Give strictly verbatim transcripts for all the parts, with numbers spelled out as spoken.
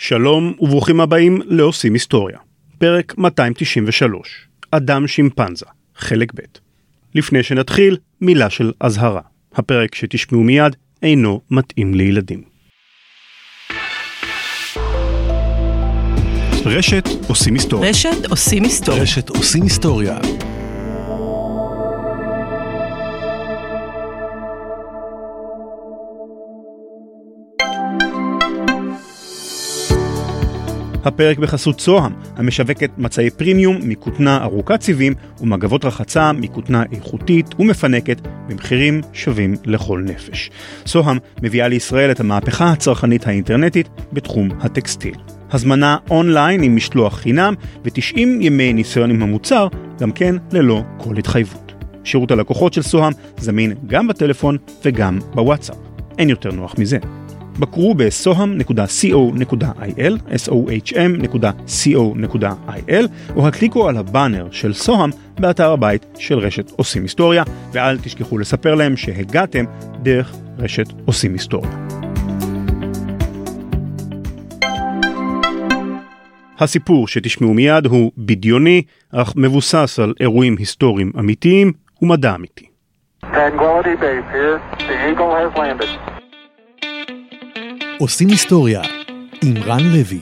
שלום וברוכים הבאים לעושים היסטוריה. פרק מאתיים תשעים ושלוש. אדם שימפנזה, חלק ב'. לפני שנתחיל, מילה של אזהרה. הפרק שתשמעו מיד אינו מתאים לילדים. רשת עושים היסטוריה. רשת עושים היסטוריה. רשת עושים היסטוריה. הפרק בחסות סוהם, המשווקת מצעי פרימיום מכותנה ארוכת סיבים ומגבות רחצה מכותנה איכותית ומפנקת במחירים שווים לכל נפש. סוהם מביאה לישראל את המהפכה הצרכנית האינטרנטית בתחום הטקסטיל. הזמנה אונליין עם משלוח חינם ו-תשעים ימי ניסיון עם המוצר, גם כן ללא כל התחייבות. שירות הלקוחות של סוהם זמין גם בטלפון וגם בוואטסאפ. אין יותר נוח מזה. בקרו ב-soham נקודה co נקודה il, אס או אייץ' אם נקודה קו נקודה איי אל, או הקליקו על הבאנר של סוהם באתר הבית של רשת עושים היסטוריה, ואל תשכחו לספר להם שהגעתם דרך רשת עושים היסטוריה. הסיפור שתשמעו מיד הוא בדיוני, אך מבוסס על אירועים היסטוריים אמיתיים ומדע אמיתי. Tranquility Base here. The Eagle has landed. עושים היסטוריה עם רן לוי.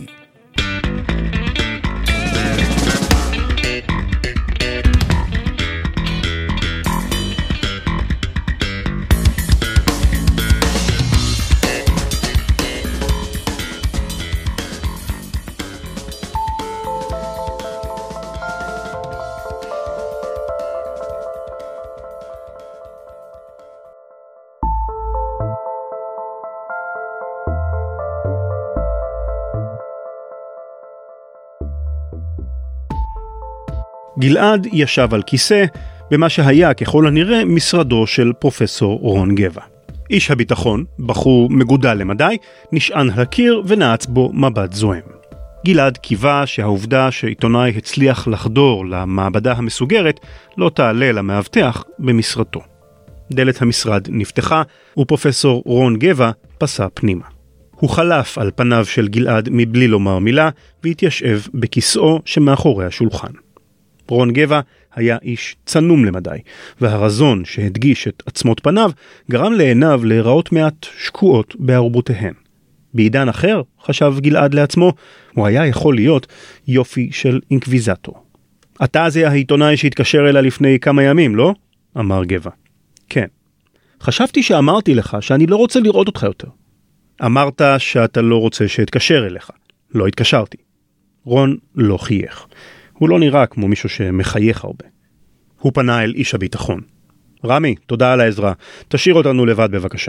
גלעד ישב על כיסא במה שהיה ככל הנראה משרדו של פרופסור רון גבע. איש הביטחון, בחור מגודל למדי, נשען על הקיר ונעץ בו מבט זוהם. גלעד קיווה שהעובדה שעיתונאי הצליח לחדור למעבדה המסוגרת לא תעלה למאבטח במשרדו. דלת המשרד נפתחה ופרופסור רון גבע פסע פנימה. הוא חלף על פניו של גלעד מבלי לומר מילה והתיישב בכיסאו שמאחורי השולחן. רון גבע היה איש צנום למדי, והרזון שהדגיש את עצמות פניו גרם לעיניו להיראות מעט שקועות בהרבותיהן. בעידן אחר, חשב גלעד לעצמו, הוא היה יכול להיות יופי של אינקוויזטור. אתה זה העיתונאי שהתקשר אליה לפני כמה ימים, לא? אמר גבע. כן. חשבתי שאמרתי לך שאני לא רוצה לראות אותך יותר. אמרת שאתה לא רוצה שאתקשר אליך. לא התקשרתי. רון לא חייך. הוא לא נראה כמו מישהו שמחייך הרבה. הוא פנה אל איש הביטחון. רמי, תודה על העזרה. תשאיר אותנו לבד בבקשה.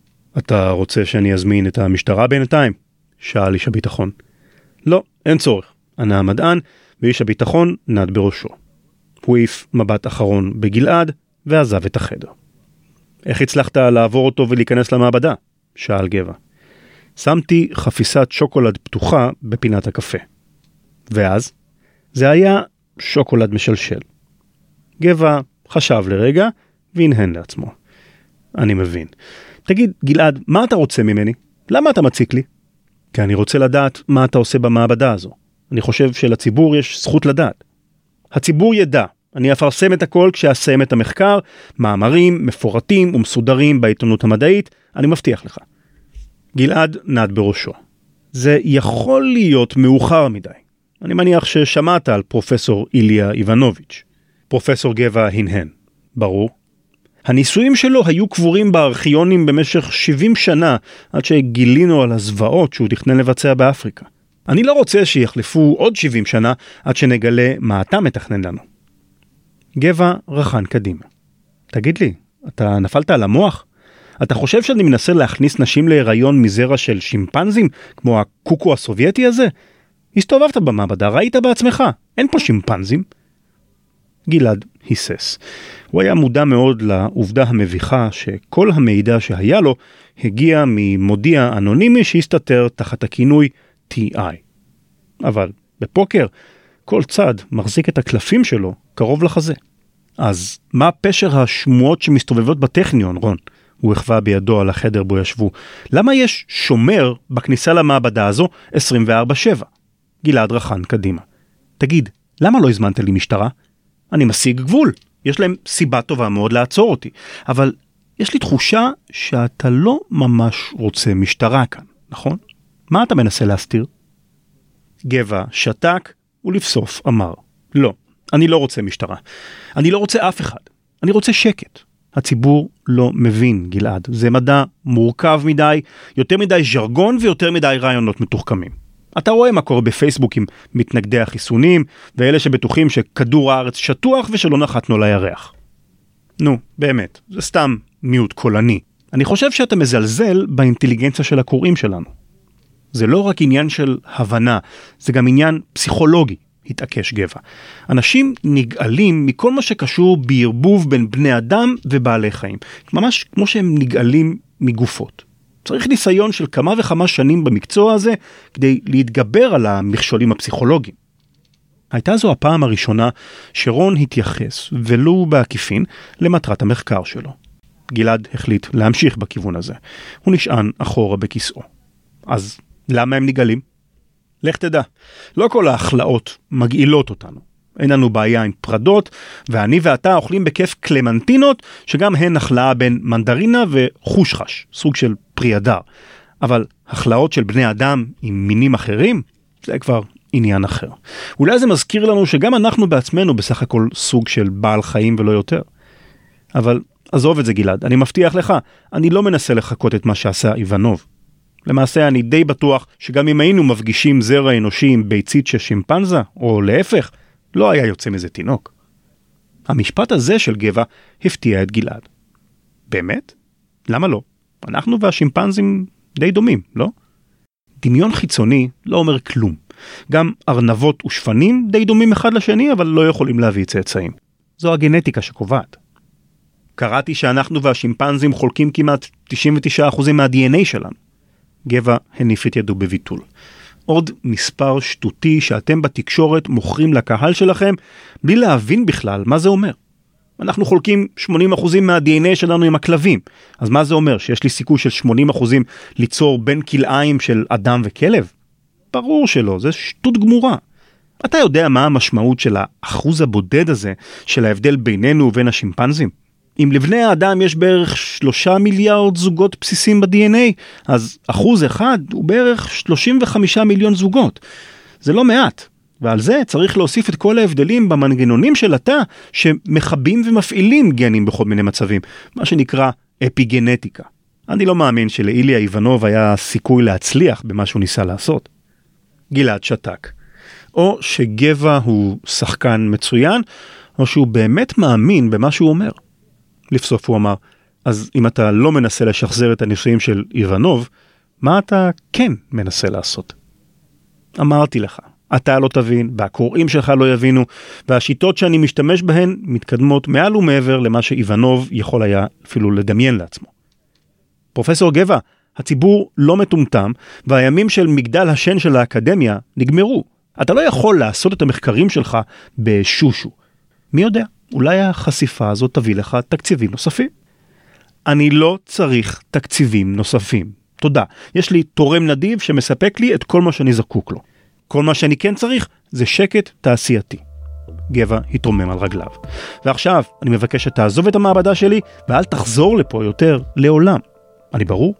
אתה רוצה שאני אזמין את המשטרה בינתיים? שאל איש הביטחון. לא, אין צורך. ענה המדען, ואיש הביטחון נד בראשו. הוא העיף מבט אחרון בגלעד ועזב את החדר. איך הצלחת לעבור אותו ולהיכנס למעבדה? שאל גבע. שמתי חפיסת שוקולד פתוחה בפינת הקפה. ואז? זה היה שוקולד משלשל. גבע חשב לרגע והנהן לעצמו. אני מבין. תגיד, גלעד, מה אתה רוצה ממני? למה אתה מציק לי? כי אני רוצה לדעת מה אתה עושה במעבדה הזו. אני חושב שלציבור יש זכות לדעת. הציבור ידע. אני אפרסם את הכל כשאסיים את המחקר, מאמרים מפורטים ומסודרים בעיתונות המדעית, אני מבטיח לך. גלעד נד בראשו. זה יכול להיות מאוחר מדי. אני מניח ששמעת על פרופסור איליה איבנוביץ'. פרופסור גבע הנהן. ברור. הניסויים שלו היו קבורים בארכיונים במשך שבעים שנה, עד שגילינו על הזוועות שהוא תכנן לבצע באפריקה. אני לא רוצה שיחלפו עוד שבעים שנה, עד שנגלה מה אתה מתכנן לנו. גבע רחן קדימה. תגיד לי, אתה נפלת על המוח? אתה חושב שאני מנסה להכניס נשים להיריון מזרע של שימפנזים, כמו הקוקו הסובייטי הזה? הסתובבת במעבדה, ראית בעצמך, אין פה שימפנזים. גלעד היסס. הוא היה מודע מאוד לעובדה המביכה שכל המידע שהיה לו הגיע ממודיע אנונימי שהסתתר תחת הכינוי טי איי. אבל בפוקר כל צד מחזיק את הקלפים שלו קרוב לחזה. אז מה פשר השמועות שמסתובבות בטכניון, רון? הוא החווה בידו על החדר בו ישבו. למה יש שומר בכניסה למעבדה הזו עשרים וארבע שבע? גלעד רחן קדימה. תגיד, למה לא הזמנת לי משטרה? אני משיג גבול. יש להם סיבה טובה מאוד לעצור אותי. אבל יש לי תחושה שאתה לא ממש רוצה משטרה כאן, נכון? מה אתה מנסה להסתיר? גבע שתק ולבסוף אמר, לא, אני לא רוצה משטרה. אני לא רוצה אף אחד. אני רוצה שקט. הציבור לא מבין, גלעד. זה מדע מורכב מדי, יותר מדי ז'רגון ויותר מדי רעיונות מתוחכמים. אתה רואה מה קורה בפייסבוק עם מתנגדי החיסונים, ואלה שבטוחים שכדור הארץ שטוח ושלא נחתנו לירח. נו, באמת, זה סתם מיעוט קולני. אני חושב שאתה מזלזל באינטליגנציה של הקוראים שלנו. זה לא רק עניין של הבנה, זה גם עניין פסיכולוגי, התעקש גבע. אנשים נגאלים מכל מה שקשור בערבוב בין בני אדם ובעלי חיים. ממש כמו שהם נגאלים מגופות. צריך ניסיון של כמה וכמה שנים במקצוע הזה כדי להתגבר על המכשולים הפסיכולוגיים. הייתה זו הפעם הראשונה שרון התייחס, ולו בעקיפין, למטרת המחקר שלו. גלעד החליט להמשיך בכיוון הזה. הוא נשען אחורה בכיסאו. אז למה הם נגאלים? לך תדע, לא כל ההחלאות מגעילות אותנו. אין לנו בעיה עם פרדות, ואני ואתה אוכלים בכיף קלמנטינות, שגם הן החלאה בין מנדרינה וחושחש, סוג של פרי הדר. אבל החלאות של בני אדם עם מינים אחרים, זה כבר עניין אחר. אולי זה מזכיר לנו שגם אנחנו בעצמנו בסך הכל סוג של בעל חיים ולא יותר. אבל עזוב את זה גלעד, אני מבטיח לך, אני לא מנסה לחכות את מה שעשה איוונוב. למעשה אני די בטוח שגם אם היינו מפגישים זרע אנושי עם ביצית של שימפנזה, או להפך, לא היה יוצא מזה תינוק. המשפט הזה של גבע הפתיע את גלעד. באמת? למה לא? אנחנו והשימפנזים די דומים, לא? דמיון חיצוני לא אומר כלום. גם ארנבות ושפנים די דומים אחד לשני, אבל לא יכולים להביא צאצאים. זו הגנטיקה שקובעת. קראתי שאנחנו והשימפנזים חולקים כמעט תשעים ותשעה אחוז מה-די אן איי שלנו. גבע הניף את ידו בביטול. עוד מספר שטותי שאתם בתקשורת מוכרים לקהל שלכם, בלי להבין בכלל מה זה אומר. אנחנו חולקים שמונים אחוז מה-די אן איי שלנו עם הכלבים. אז מה זה אומר? שיש לי סיכוי של שמונים אחוז ליצור בין כלאיים של אדם וכלב? ברור שלא, זה שטות גמורה. אתה יודע מה המשמעות של האחוז הבודד הזה, של ההבדל בינינו ובין השימפנזים? אם לבני האדם יש בערך שלושה מיליארד זוגות בסיסים ב-די אן איי, אז אחוז אחד הוא בערך שלושים וחמישה מיליון זוגות. זה לא מעט. ועל זה צריך להוסיף את כל ההבדלים במנגנונים של התא, שמחבים ומפעילים גנים בכל מיני מצבים, מה שנקרא אפיגנטיקה. אני לא מאמין שלאיליה איוונוב היה סיכוי להצליח במה שהוא ניסה לעשות. גלעד שתק. או שגבע הוא שחקן מצוין, או שהוא באמת מאמין במה שהוא אומר. לבסוף הוא אמר, אז אם אתה לא מנסה לשחזר את הניסויים של איוונוב, מה אתה כן מנסה לעשות? אמרתי לך, אתה לא תבין, והקוראים שלך לא יבינו, והשיטות שאני משתמש בהן מתקדמות מעל ומעבר למה שאיוונוב יכול היה אפילו לדמיין לעצמו. פרופסור גבע, הציבור לא מטומטם, והימים של מגדל השן של האקדמיה נגמרו. אתה לא יכול לעשות את המחקרים שלך בשושו. מי יודע? אולי החשיפה הזאת תביא לך תקציבים נוספים. אני לא צריך תקציבים נוספים. תודה. יש לי תורם נדיב שמספק לי את כל מה שאני זקוק לו. כל מה שאני כן צריך זה שקט תעשייתי. גבע התרומם על רגליו. ועכשיו אני מבקש שתעזוב את המעבדה שלי ואל תחזור לפה יותר לעולם. אני ברור?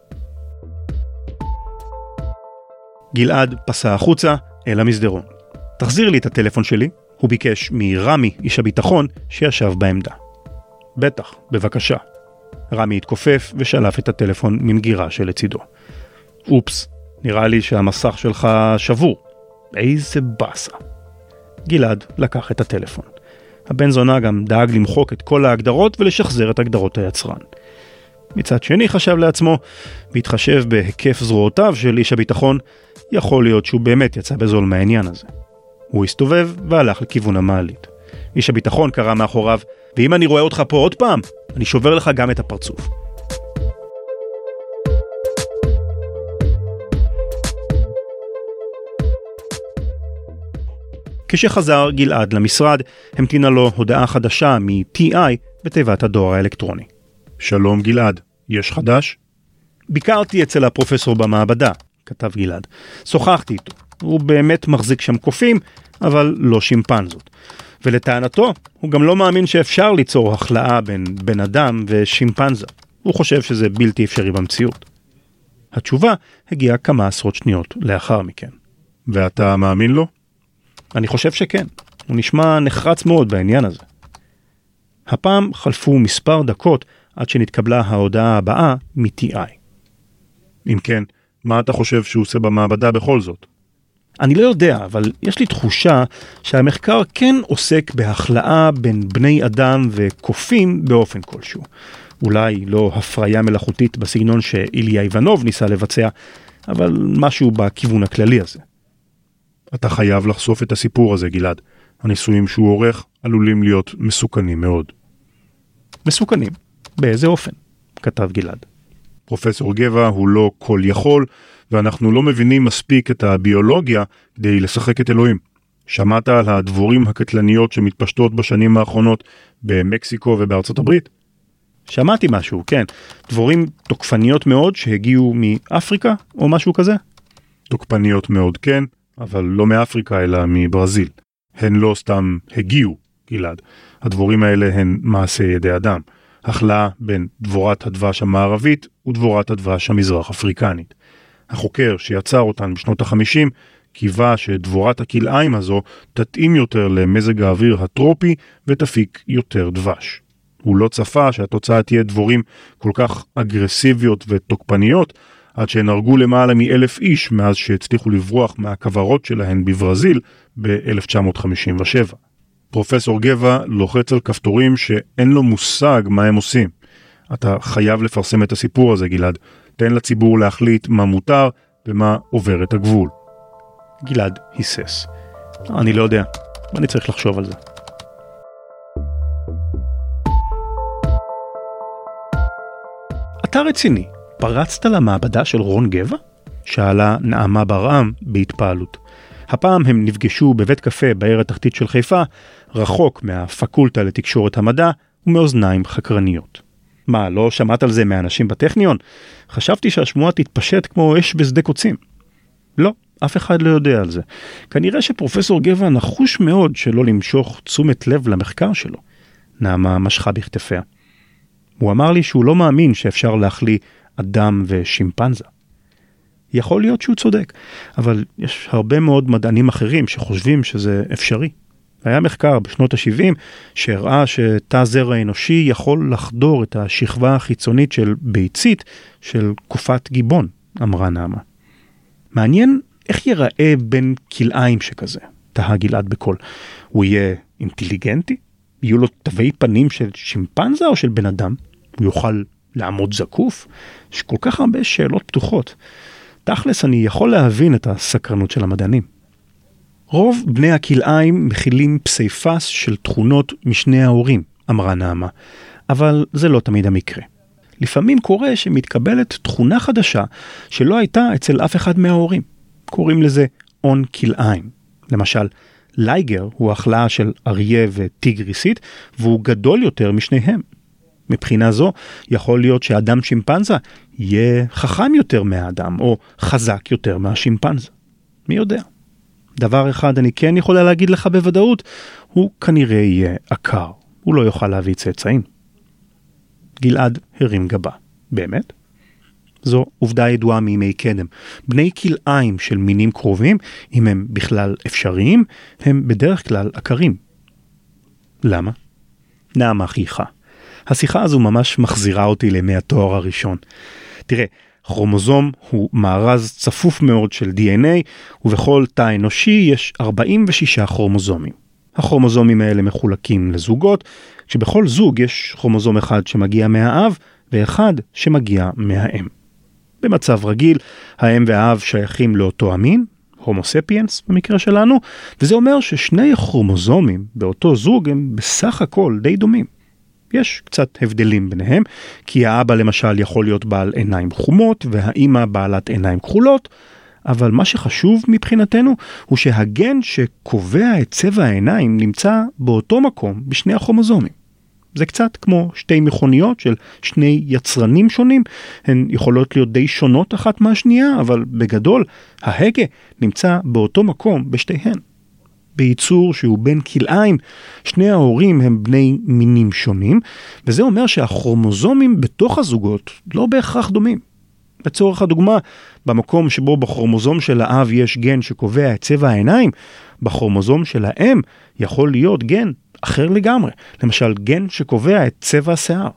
גלעד פסע החוצה אל המסדרון. תחזיר לי את הטלפון שלי. הוא ביקש מרמי, איש הביטחון, שישב בעמדה. בטח, בבקשה. רמי התכופף ושלף את הטלפון ממגירה שלצידו. אופס, נראה לי שהמסך שלך שבור. איזה בסה. גלעד לקח את הטלפון. הבן זונה גם דאג למחוק את כל ההגדרות ולשחזר את הגדרות היצרן. מצד שני חשב לעצמו, והתחשב בהיקף זרועותיו של איש הביטחון, יכול להיות שהוא באמת יצא בזול מהעניין הזה. הוא הסתובב והלך לכיוון המעלית. איש הביטחון קרא מאחוריו, ואם אני רואה אותך פה עוד פעם, אני שובר לך גם את הפרצוף. כשחזר גלעד למשרד, המתינה לו הודעה חדשה מ-טי איי בתיבת הדואר האלקטרוני. שלום גלעד, יש חדש? ביקרתי אצל הפרופסור במעבדה, כתב גלעד. שוחחתי איתו. הוא באמת מחזיק שם קופים, אבל לא שימפנזות. ולטענתו, הוא גם לא מאמין שאפשר ליצור החלאה בין בן אדם ושימפנזה. הוא חושב שזה בלתי אפשרי במציאות. התשובה הגיעה כמה עשרות שניות לאחר מכן. ואתה מאמין לו? אני חושב שכן. הוא נשמע נחרץ מאוד בעניין הזה. הפעם חלפו מספר דקות עד שנתקבלה ההודעה הבאה מ-טי איי. אם כן, מה אתה חושב שהוא עושה במעבדה בכל זאת? אני לא יודע, אבל יש לי תחושה שהמחקר כן עוסק בהחלאה בין בני אדם וקופים באופן כלשהו. אולי לא הפריה מלאכותית בסגנון שאיליה איבנוב ניסה לבצע, אבל משהו בכיוון הכללי הזה. אתה חייב לחשוף את הסיפור הזה, גלעד. הניסויים שהוא עורך עלולים להיות מסוכנים מאוד. מסוכנים? באיזה אופן? כתב גלעד. פרופסור גבע הוא לא כל יכול, ואנחנו לא מבינים מספיק את הביולוגיה כדי לשחק את אלוהים. שמעת על הדבורים הקטלניות שמתפשטות בשנים האחרונות במקסיקו ובארצות הברית? שמעתי משהו, כן. דבורים תוקפניות מאוד שהגיעו מאפריקה או משהו כזה? תוקפניות מאוד, כן, אבל לא מאפריקה אלא מברזיל. הן לא סתם הגיעו, גלעד. הדבורים האלה הן מעשה ידי אדם. החלאה בין דבורת הדבש המערבית ודבורת הדבש המזרח אפריקנית. החוקר שיצר אותן בשנות ה-חמישים קיווה שדבורת הכלאיים הזו תתאים יותר למזג האוויר הטרופי ותפיק יותר דבש. הוא לא צפה שהתוצאה תהיה דבורים כל כך אגרסיביות ותוקפניות, עד שהן הרגו למעלה מאלף איש מאז שהצליחו לברוח מהכוורות שלהן בברזיל ב-אלף תשע מאות חמישים ושבע. פרופסור גבע לוחץ על כפתורים שאין לו מושג מה הם עושים. אתה חייב לפרסם את הסיפור הזה, גלעד. תן לציבור להחליט מה מותר ומה עובר את הגבול. גלעד היסס. אני לא יודע, אני צריך לחשוב על זה. אתה רציני, פרצת למעבדה של רון גבע? שאלה נעמה ברעם בהתפעלות. הפעם הם נפגשו בבית קפה בעיר התחתית של חיפה, רחוק מהפקולטה לתקשורת המדע ומאוזניים חקרניות. מה, לא שמעת על זה מאנשים בטכניון? חשבתי שהשמועה תתפשט כמו אש בשדה קוצים. לא, אף אחד לא יודע על זה. כנראה שפרופסור גבע נחוש מאוד שלא למשוך תשומת לב למחקר שלו. נעמה משכה בכתפיה. הוא אמר לי שהוא לא מאמין שאפשר להחליא אדם ושימפנזה. יכול להיות שהוא צודק, אבל יש הרבה מאוד מדענים אחרים שחושבים שזה אפשרי. היה מחקר בשנות ה-שבעים שהראה שתא זרע האנושי יכול לחדור את השכבה החיצונית של ביצית של קופת גיבון, אמרה נעמה. מעניין איך ייראה בין כלאיים שכזה, תהה גלעד בקול. הוא יהיה אינטליגנטי? יהיו לו תווי פנים של שימפנזה או של בן אדם? הוא יוכל לעמוד זקוף? יש כל כך הרבה שאלות פתוחות. תכלס אני יכול להבין את הסקרנות של המדענים. רוב בני הכלאיים מכילים פסיפס של תכונות משני ההורים, אמרה נעמה, אבל זה לא תמיד המקרה. לפעמים קורה שמתקבלת תכונה חדשה שלא הייתה אצל אף אחד מההורים. קוראים לזה און כלאיים. למשל, לייגר הוא החלאה של אריה וטיגריסית, והוא גדול יותר משניהם. מבחינה זו, יכול להיות שאדם שימפנזה יהיה חכם יותר מהאדם, או חזק יותר מהשימפנזה. מי יודע? דבר אחד אני כן יכולה להגיד לך בוודאות, הוא כנראה יהיה עקר. הוא לא יוכל להביא צאצאים. גלעד הרים גבה. באמת? זו עובדה ידועה מימי קדם. בני כלאיים של מינים קרובים, אם הם בכלל אפשריים, הם בדרך כלל עקרים. למה? נעמה חייכה. השיחה הזו ממש מחזירה אותי לימי התואר הראשון. תראה, כרומוזום הוא מארז צפוף מאוד של די אן איי, ובכל תא אנושי יש ארבעים ושישה כרומוזומים. הכרומוזומים האלה מחולקים לזוגות, כשבכל זוג יש כרומוזום אחד שמגיע מהאב, ואחד שמגיע מהאם. במצב רגיל, האם והאב שייכים לאותו המין, הומו ספיאנס במקרה שלנו, וזה אומר ששני הכרומוזומים באותו זוג הם בסך הכל די דומים. יש קצת הבדלים ביניהם, כי האבא למשל יכול להיות בעל עיניים חומות, והאמא בעלת עיניים כחולות, אבל מה שחשוב מבחינתנו הוא שהגן שקובע את צבע העיניים נמצא באותו מקום בשני הכרומוזומים. זה קצת כמו שתי מכוניות של שני יצרנים שונים, הן יכולות להיות די שונות אחת מהשנייה, אבל בגדול ההגה נמצא באותו מקום בשתיהן. בייצור שהוא בין כלאיים, שני ההורים הם בני מינים שונים, וזה אומר שהכרומוזומים בתוך הזוגות לא בהכרח דומים. לצורך הדוגמה, במקום שבו בכרומוזום של האב יש גן שקובע את צבע העיניים, בכרומוזום של האם יכול להיות גן אחר לגמרי, למשל גן שקובע את צבע השיער.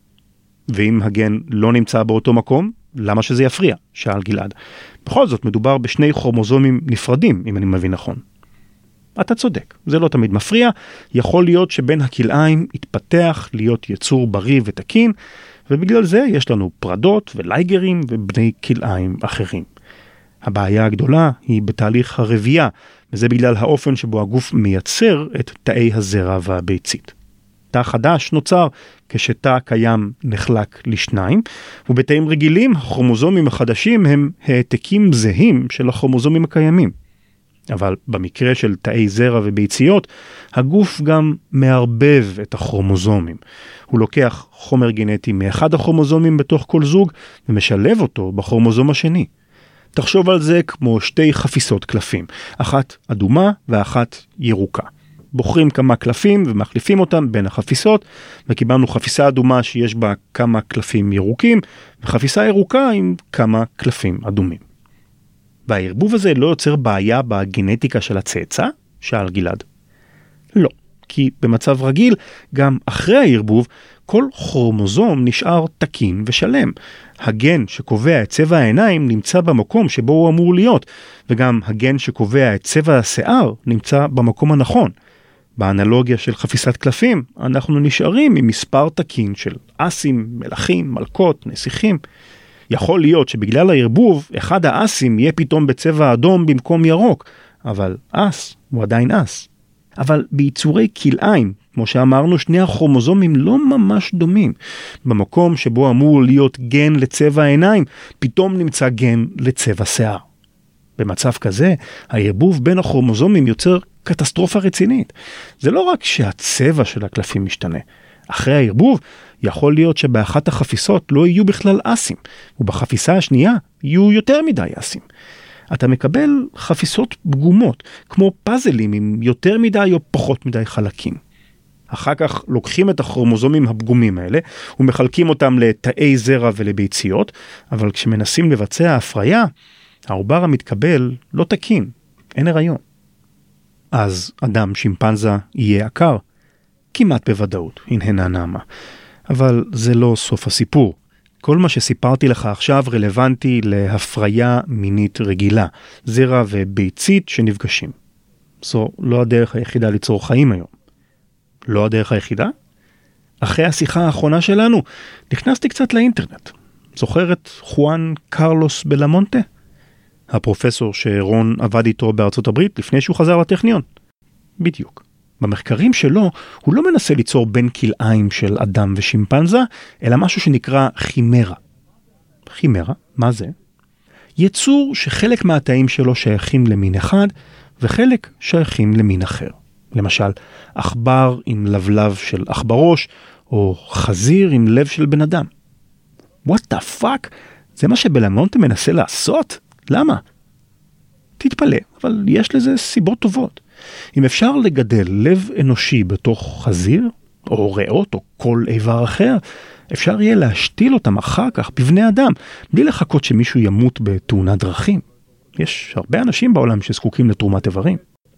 ואם הגן לא נמצא באותו מקום, למה שזה יפריע? שאל גלעד. בכל זאת מדובר בשני כרומוזומים נפרדים, אם אני מבין נכון. אתה צודק, זה לא תמיד מפריע, יכול להיות שבין הכלאיים יתפתח להיות יצור בריא ותקין, ובגלל זה יש לנו פרדות ולייגרים ובני כלאיים אחרים. הבעיה הגדולה היא בתהליך הרבייה, וזה בגלל האופן שבו הגוף מייצר את תאי הזרע והביצית. תא חדש נוצר כשתא קיים נחלק לשניים, ובתאים רגילים הכרומוזומים החדשים הם העתקים זהים של הכרומוזומים הקיימים. אבל במקרה של תאי זרע וביציות, הגוף גם מערבב את הכרומוזומים. הוא לוקח חומר גנטי מאחד הכרומוזומים בתוך כל זוג, ומשלב אותו בכרומוזום השני. תחשוב על זה כמו שתי חפיסות קלפים, אחת אדומה ואחת ירוקה. בוחרים כמה קלפים ומחליפים אותם בין החפיסות, וקיבלנו חפיסה אדומה שיש בה כמה קלפים ירוקים, וחפיסה ירוקה עם כמה קלפים אדומים. והערבוב הזה לא יוצר בעיה בגנטיקה של הצאצא? שאל גלעד. לא, כי במצב רגיל, גם אחרי הערבוב, כל כרומוזום נשאר תקין ושלם. הגן שקובע את צבע העיניים נמצא במקום שבו הוא אמור להיות, וגם הגן שקובע את צבע השיער נמצא במקום הנכון. באנלוגיה של חפיסת קלפים, אנחנו נשארים עם מספר תקין של אסים, מלאכים, מלכות, נסיכים. יכול להיות שבגלל הערבוב, אחד האסים יהיה פתאום בצבע אדום במקום ירוק, אבל אס הוא עדיין אס. אבל ביצורי כלאיים, כמו שאמרנו, שני הכרומוזומים לא ממש דומים. במקום שבו אמור להיות גן לצבע העיניים, פתאום נמצא גן לצבע שיער. במצב כזה, הערבוב בין הכרומוזומים יוצר קטסטרופה רצינית. זה לא רק שהצבע של הקלפים משתנה. אחרי הערבוב, יכול להיות שבאחת החפיסות לא יהיו בכלל אסים, ובחפיסה השנייה יהיו יותר מדי אסים. אתה מקבל חפיסות פגומות, כמו פאזלים עם יותר מדי או פחות מדי חלקים. אחר כך לוקחים את הכרומוזומים הפגומים האלה, ומחלקים אותם לתאי זרע ולביציות, אבל כשמנסים לבצע הפריה, העובר המתקבל לא תקין, אין הריון. אז אדם שימפנזה יהיה עקר? כמעט בוודאות, הנהנה נעמה. אבל זה לא סוף הסיפור. כל מה שסיפרתי לך עכשיו רלוונטי להפריה מינית רגילה, זרע וביצית שנפגשים. זו לא הדרך היחידה ליצור חיים היום. לא הדרך היחידה? אחרי השיחה האחרונה שלנו, נכנסתי קצת לאינטרנט. זוכר את חואן קרלוס בלמונטה? הפרופסור שרון עבד איתו בארצות הברית לפני שהוא חזר לטכניון. בדיוק. במחקרים שלו, הוא לא מנסה ליצור בין כלאיים של אדם ושימפנזה, אלא משהו שנקרא חימרה. חימרה, מה זה? יצור שחלק מהתאים שלו שייכים למין אחד, וחלק שייכים למין אחר. למשל, עכבר עם לבלב של עכברוש, או חזיר עם לב של בן אדם. What the fuck? זה מה שבלמונטה מנסה לעשות? למה? תתפלא, אבל יש לזה סיבות טובות. אם אפשר לגדל לב אנושי בתוך חזיר, או ריאות, או כל איבר אחר, אפשר יהיה להשתיל אותם אחר כך בבני אדם, בלי לחכות שמישהו ימות בתאונת דרכים. יש הרבה אנשים בעולם שזקוקים לתרומת איברים.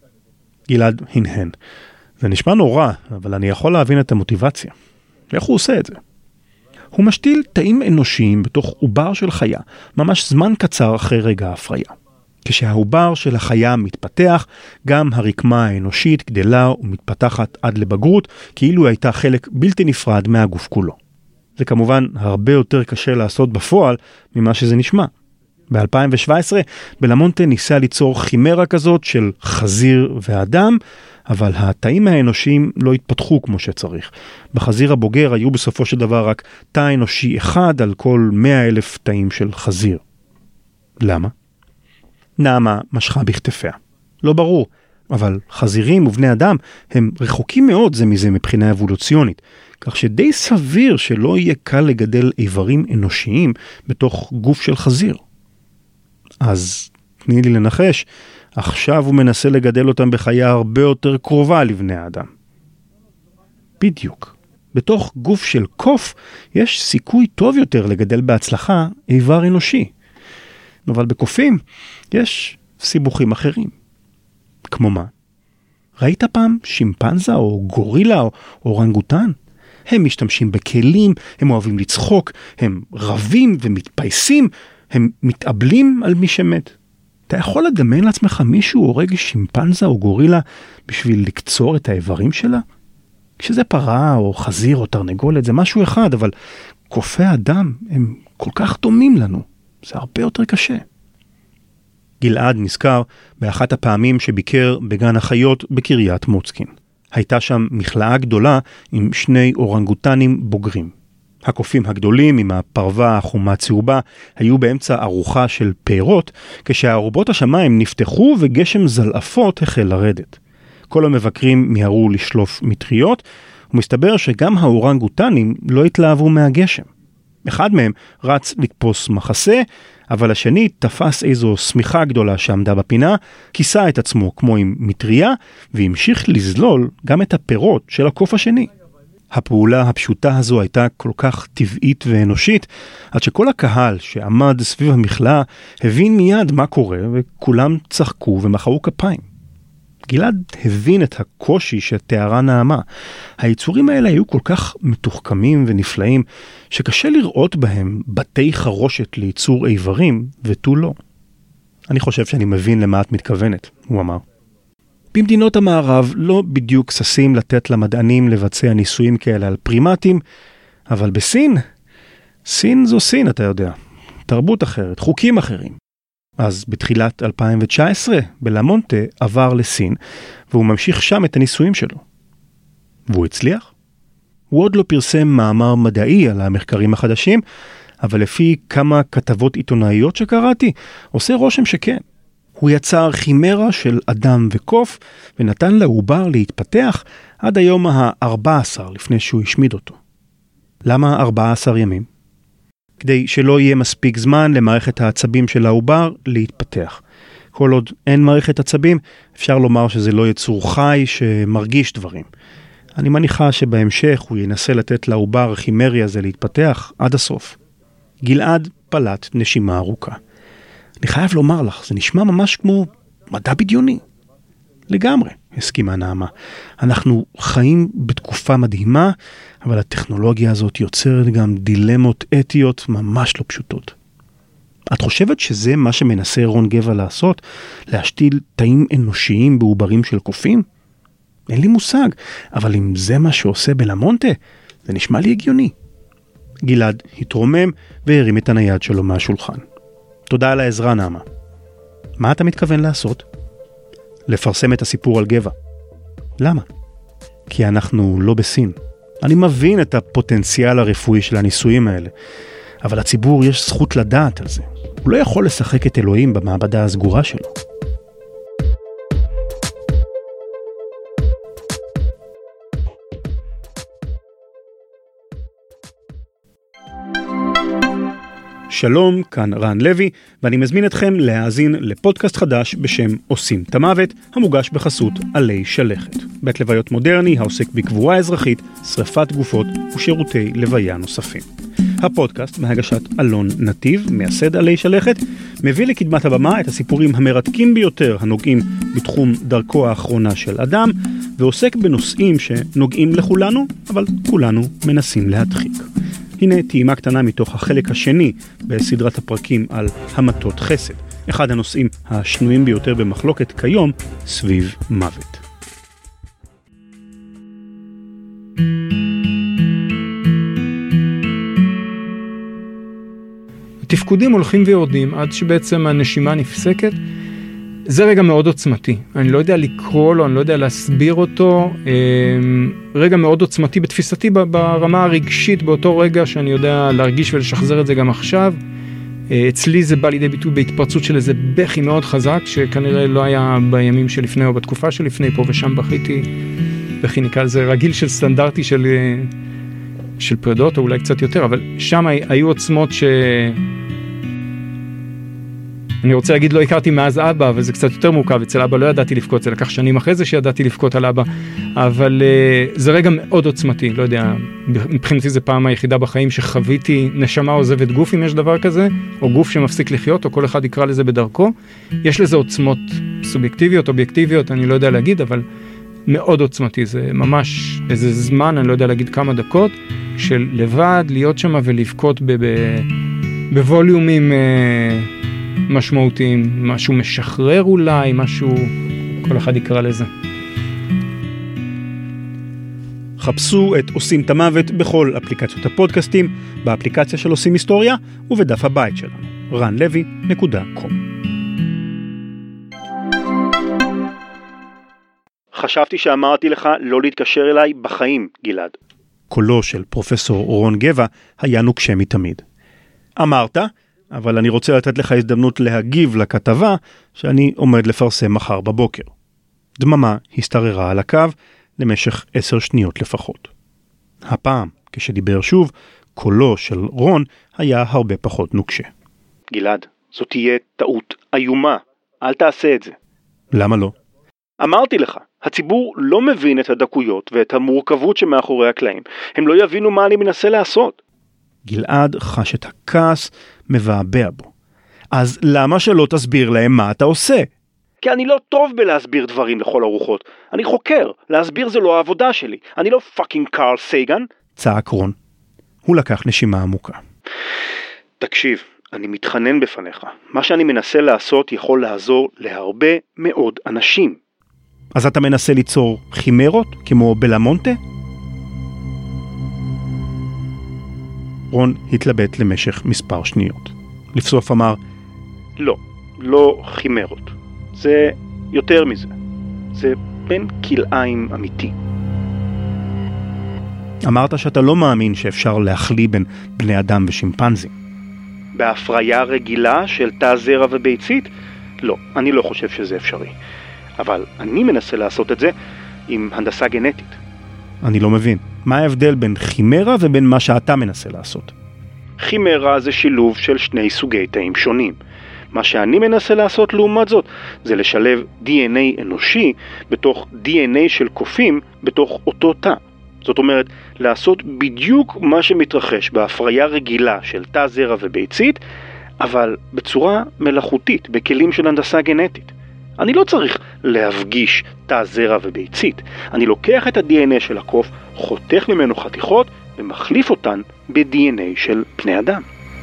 גלעד הנהן. זה נשמע נורא, אבל אני יכול להבין את המוטיבציה. איך הוא עושה את זה? הוא משתיל תאים אנושיים בתוך עובר של חיה, ממש זמן קצר אחרי רגע ההפריה. כשהעובר של החיה מתפתח, גם הרקמה האנושית גדלה ומתפתחת עד לבגרות, כאילו הייתה חלק בלתי נפרד מהגוף כולו. זה כמובן הרבה יותר קשה לעשות בפועל ממה שזה נשמע. ב-אלפיים שבע עשרה בלמונטה ניסה ליצור חימרה כזאת של חזיר ואדם, אבל התאים האנושיים לא התפתחו כמו שצריך. בחזיר הבוגר היו בסופו של דבר רק תא אנושי אחד על כל מאה אלף תאים של חזיר. למה? נעמה משכה בכתפיה. לא ברור. אבל חזירים ובני אדם הם רחוקים מאוד זה מזה מבחינה אבולוציונית, כך שדי סביר שלא יהיה קל לגדל איברים אנושיים בתוך גוף של חזיר. אז תני לי לנחש, עכשיו הוא מנסה לגדל אותם בחיה הרבה יותר קרובה לבני האדם. בדיוק. בתוך גוף של קוף יש סיכוי טוב יותר לגדל בהצלחה איבר אנושי. אבל בקופים יש סיבוכים אחרים. כמו מה? ראית פעם שימפנזה או גורילה או אורנגוטן? הם משתמשים בכלים, הם אוהבים לצחוק, הם רבים ומתפייסים, הם מתאבלים על מי שמת. אתה יכול לדמיין לעצמך מישהו הורג שימפנזה או גורילה בשביל לקצור את האיברים שלה? כשזה פרה או חזיר או תרנגולת זה משהו אחד, אבל קופי אדם הם כל כך דומים לנו. זה הרבה יותר קשה. גלעד נזכר באחת הפעמים שביקר בגן החיות בקריית מוצקין. הייתה שם מכלאה גדולה עם שני אורנגוטנים בוגרים. הקופים הגדולים עם הפרווה החומה צהובה היו באמצע ארוחה של פירות, כשהארובות השמיים נפתחו וגשם זלעפות החל לרדת. כל המבקרים מיהרו לשלוף מטריות, ומסתבר שגם האורנגוטנים לא התלהבו מהגשם. אחד מהם רץ לתפוס מחסה, אבל השני תפס איזו סמיכה גדולה שעמדה בפינה, כיסה את עצמו כמו עם מטריה, והמשיך לזלול גם את הפירות של הקוף השני. הפעולה הפשוטה הזו הייתה כל כך טבעית ואנושית, עד שכל הקהל שעמד סביב המכלאה הבין מיד מה קורה, וכולם צחקו ומחאו כפיים. גלעד הבין את הקושי שתיארה נעמה. היצורים האלה היו כל כך מתוחכמים ונפלאים, שקשה לראות בהם בתי חרושת ליצור איברים, ותו לא. אני חושב שאני מבין למה את מתכוונת, הוא אמר. במדינות המערב לא בדיוק ששים לתת למדענים לבצע ניסויים כאלה על פרימטים, אבל בסין, סין זו סין, אתה יודע. תרבות אחרת, חוקים אחרים. אז בתחילת אלפיים תשע עשרה, בלמונטה עבר לסין, והוא ממשיך שם את הניסויים שלו. והוא הצליח. הוא עוד לא פרסם מאמר מדעי על המחקרים החדשים, אבל לפי כמה כתבות עיתונאיות שקראתי, עושה רושם שכן. הוא יצר חימרה של אדם וקוף, ונתן לעובר להתפתח עד היום ה-ארבע עשרה לפני שהוא השמיד אותו. למה ארבעה עשר ימים? כדי שלא יהיה מספיק זמן למערכת העצבים של העובר להתפתח. כל עוד אין מערכת עצבים, אפשר לומר שזה לא יצור חי שמרגיש דברים. אני מניחה שבהמשך הוא ינסה לתת לעובר החימרי הזה להתפתח עד הסוף. גלעד פלט נשימה ארוכה. אני חייב לומר לך, זה נשמע ממש כמו מדע בדיוני. לגמרי, הסכימה נעמה. אנחנו חיים בתקופה מדהימה, אבל הטכנולוגיה הזאת יוצרת גם דילמות אתיות ממש לא פשוטות. את חושבת שזה מה שמנסה רון גבע לעשות? להשתיל תאים אנושיים בעוברים של קופים? אין לי מושג, אבל אם זה מה שעושה בלמונטה, זה נשמע לי הגיוני. גלעד התרומם והרים את הנייד שלו מהשולחן. תודה על העזרה, נעמה. מה אתה מתכוון לעשות? לפרסם את הסיפור על גבע. למה? כי אנחנו לא בסין. אני מבין את הפוטנציאל הרפואי של הניסויים האלה, אבל לציבור יש זכות לדעת על זה. הוא לא יכול לשחק את אלוהים במעבדה הסגורה שלו. שלום, כאן רן לוי, ואני מזמין אתכם להאזין לפודקאסט חדש בשם עושים את המוות, המוגש בחסות עלי שלכת. בית לוויות מודרני העוסק בקבורה אזרחית, שריפת גופות ושירותי לוויה נוספים. הפודקאסט, בהגשת אלון נתיב, מייסד עלי שלכת, מביא לקדמת הבמה את הסיפורים המרתקים ביותר הנוגעים בתחום דרכו האחרונה של אדם, ועוסק בנושאים שנוגעים לכולנו, אבל כולנו מנסים להדחיק. הנה טעימה קטנה מתוך החלק השני בסדרת הפרקים על המתות חסד, אחד הנושאים השנויים ביותר במחלוקת כיום סביב מוות. התפקודים הולכים ויורדים עד שבעצם הנשימה נפסקת. זה רגע מאוד עוצמתי, אני לא יודע לקרוא לו, אני לא יודע להסביר אותו, רגע מאוד עוצמתי בתפיסתי ברמה הרגשית באותו רגע שאני יודע להרגיש ולשחזר את זה גם עכשיו. אצלי זה בא לידי ביטוי בהתפרצות של איזה בכי מאוד חזק, שכנראה לא היה בימים שלפני או בתקופה שלפני, פה ושם בכיתי, בכי נקרא לזה רגיל של סטנדרטי של, של פרדות, או אולי קצת יותר, אבל שם היו עוצמות ש... אני רוצה להגיד לא הכרתי מאז אבא, אבל זה קצת יותר מורכב, אצל אבא לא ידעתי לבכות, זה לקח שנים אחרי זה שידעתי לבכות על אבא, אבל uh, זה רגע מאוד עוצמתי, לא יודע, מבחינתי זה פעם היחידה בחיים שחוויתי נשמה עוזבת גוף, אם יש דבר כזה, או גוף שמפסיק לחיות, או כל אחד יקרא לזה בדרכו, יש לזה עוצמות סובייקטיביות, אובייקטיביות, אני לא יודע להגיד, אבל מאוד עוצמתי, זה ממש איזה זמן, אני לא יודע להגיד כמה דקות, של לבד להיות שם ולבכות בווליומים uh, משמעותיים, משהו משחרר אולי, משהו, כל אחד יקרא לזה. חפשו את עושים את המוות בכל אפליקציות הפודקאסטים, באפליקציה של עושים היסטוריה ובדף הבית שלנו, רן לוי נקודה קום. חשבתי שאמרתי לך לא להתקשר אליי בחיים, גלעד. קולו של פרופסור רון גבע היה נוקשה מתמיד. אמרת, אבל אני רוצה לתת לך הזדמנות להגיב לכתבה שאני עומד לפרסם מחר בבוקר. דממה הסתררה על הקו למשך עשר שניות לפחות. הפעם, כשדיבר שוב, קולו של רון היה הרבה פחות נוקשה. גלעד, זאת תהיה טעות איומה. אל תעשה את זה. למה לא? אמרתי לך, הציבור לא מבין את הדקויות ואת המורכבות שמאחורי הקלעים. הם לא יבינו מה אני מנסה לעשות. גלעד חש את הכעס מבעבע בו. אז למה שלא תסביר להם מה אתה עושה? כי אני לא טוב בלהסביר דברים לכל הרוחות. אני חוקר, להסביר זה לא העבודה שלי. אני לא פאקינג קארל סייגן. צעק רון. הוא לקח נשימה עמוקה. תקשיב, אני מתחנן בפניך. מה שאני מנסה לעשות יכול לעזור להרבה מאוד אנשים. אז אתה מנסה ליצור חימרות כמו בלמונטה? רון התלבט למשך מספר שניות. לבסוף אמר, לא, לא חימרות. זה יותר מזה. זה בן כלאיים אמיתי. אמרת שאתה לא מאמין שאפשר להחליא בין בני אדם ושימפנזים. בהפריה רגילה של תא זרע וביצית? לא, אני לא חושב שזה אפשרי. אבל אני מנסה לעשות את זה עם הנדסה גנטית. אני לא מבין. מה ההבדל בין חימרה ובין מה שאתה מנסה לעשות? חימרה זה שילוב של שני סוגי תאים שונים. מה שאני מנסה לעשות לעומת זאת, זה לשלב די אן איי אנושי בתוך די אן איי של קופים בתוך אותו תא. זאת אומרת, לעשות בדיוק מה שמתרחש בהפריה רגילה של תא זרע וביצית, אבל בצורה מלאכותית, בכלים של הנדסה גנטית. אני לא צריך להפגיש תא זרע וביצית. אני לוקח את ה-די אן איי של הקוף, חותך ממנו חתיכות ומחליף אותן ב-די אן איי של בני אדם.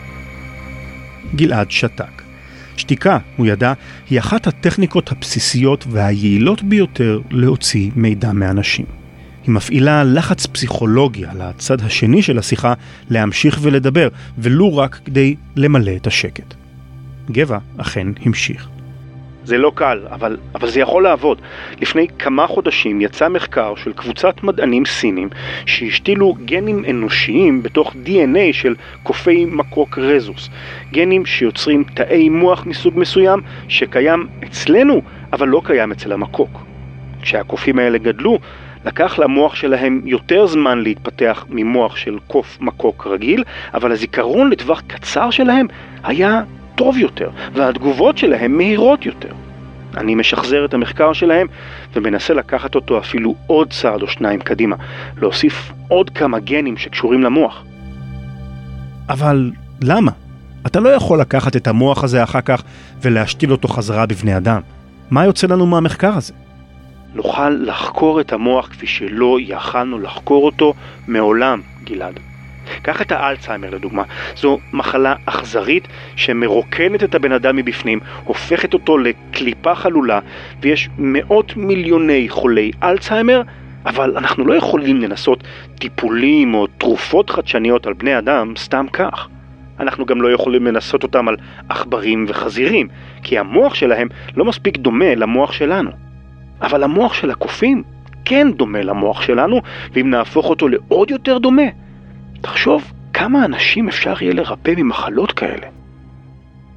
גלעד שתק. שתיקה, הוא ידע, היא אחת הטכניקות הבסיסיות והיעילות ביותר להוציא מידע מאנשים. היא מפעילה לחץ פסיכולוגי על הצד השני של השיחה להמשיך ולדבר, ולו רק כדי למלא את השקט. גבע אכן המשיך. זה לא קל, אבל, אבל זה יכול לעבוד. לפני כמה חודשים יצא מחקר של קבוצת מדענים סינים שהשתילו גנים אנושיים בתוך די אן איי של קופי מקוק רזוס. גנים שיוצרים תאי מוח מסוג מסוים שקיים אצלנו, אבל לא קיים אצל המקוק. כשהקופים האלה גדלו, לקח למוח שלהם יותר זמן להתפתח ממוח של קוף מקוק רגיל, אבל הזיכרון לטווח קצר שלהם היה טוב יותר, והתגובות שלהם מהירות יותר. אני משחזר את המחקר שלהם ומנסה לקחת אותו אפילו עוד צעד או שניים קדימה, להוסיף עוד כמה גנים שקשורים למוח. אבל למה? אתה לא יכול לקחת את המוח הזה אחר כך ולהשתיל אותו חזרה בבני אדם. מה יוצא לנו מהמחקר הזה? נוכל לחקור את המוח כפי שלא יכלנו לחקור אותו מעולם, גלעד. קח את האלצהיימר לדוגמה. זו מחלה אכזרית שמרוקנת את הבן אדם מבפנים, הופכת אותו לקליפה חלולה, ויש מאות מיליוני חולי אלצהיימר, אבל אנחנו לא יכולים לנסות טיפולים או תרופות חדשניות על בני אדם סתם כך. אנחנו גם לא יכולים לנסות אותם על עכברים וחזירים, כי המוח שלהם לא מספיק דומה למוח שלנו. אבל המוח של הקופים כן דומה למוח שלנו, ואם נהפוך אותו לעוד יותר דומה, תחשוב כמה אנשים אפשר יהיה לרפא ממחלות כאלה.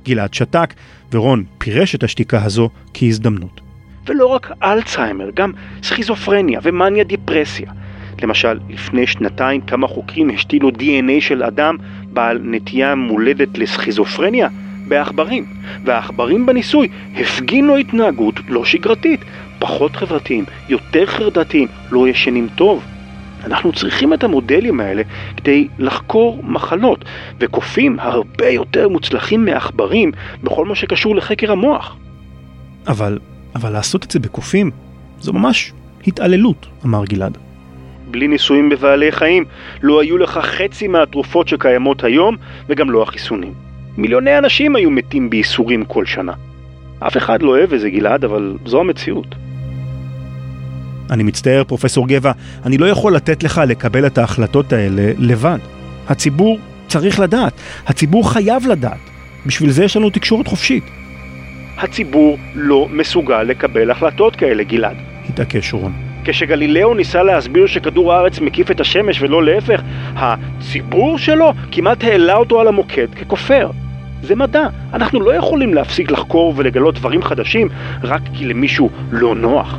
גלעד שתק, ורון פירש את השתיקה הזו כהזדמנות. ולא רק אלצהיימר, גם סכיזופרניה ומניה דיפרסיה. למשל, לפני שנתיים כמה חוקרים השתילו די אן איי של אדם בעל נטייה מולדת לסכיזופרניה בעכברים, והעכברים בניסוי הפגינו התנהגות לא שגרתית, פחות חברתיים, יותר חרדתיים, לא ישנים טוב. אנחנו צריכים את המודלים האלה כדי לחקור מחלות, וקופים הרבה יותר מוצלחים מעכברים בכל מה שקשור לחקר המוח. אבל, אבל לעשות את זה בקופים, זו ממש התעללות, אמר גלעד. בלי ניסויים בבעלי חיים, לא היו לך חצי מהתרופות שקיימות היום, וגם לא החיסונים. מיליוני אנשים היו מתים בייסורים כל שנה. אף אחד לא אוהב איזה גלעד, אבל זו המציאות. אני מצטער, פרופסור גבע, אני לא יכול לתת לך לקבל את ההחלטות האלה לבד. הציבור צריך לדעת, הציבור חייב לדעת. בשביל זה יש לנו תקשורת חופשית. הציבור לא מסוגל לקבל החלטות כאלה, גלעד, התעקש רון. כשגלילאו ניסה להסביר שכדור הארץ מקיף את השמש ולא להפך, הציבור שלו כמעט העלה אותו על המוקד ככופר. זה מדע. אנחנו לא יכולים להפסיק לחקור ולגלות דברים חדשים רק כי למישהו לא נוח.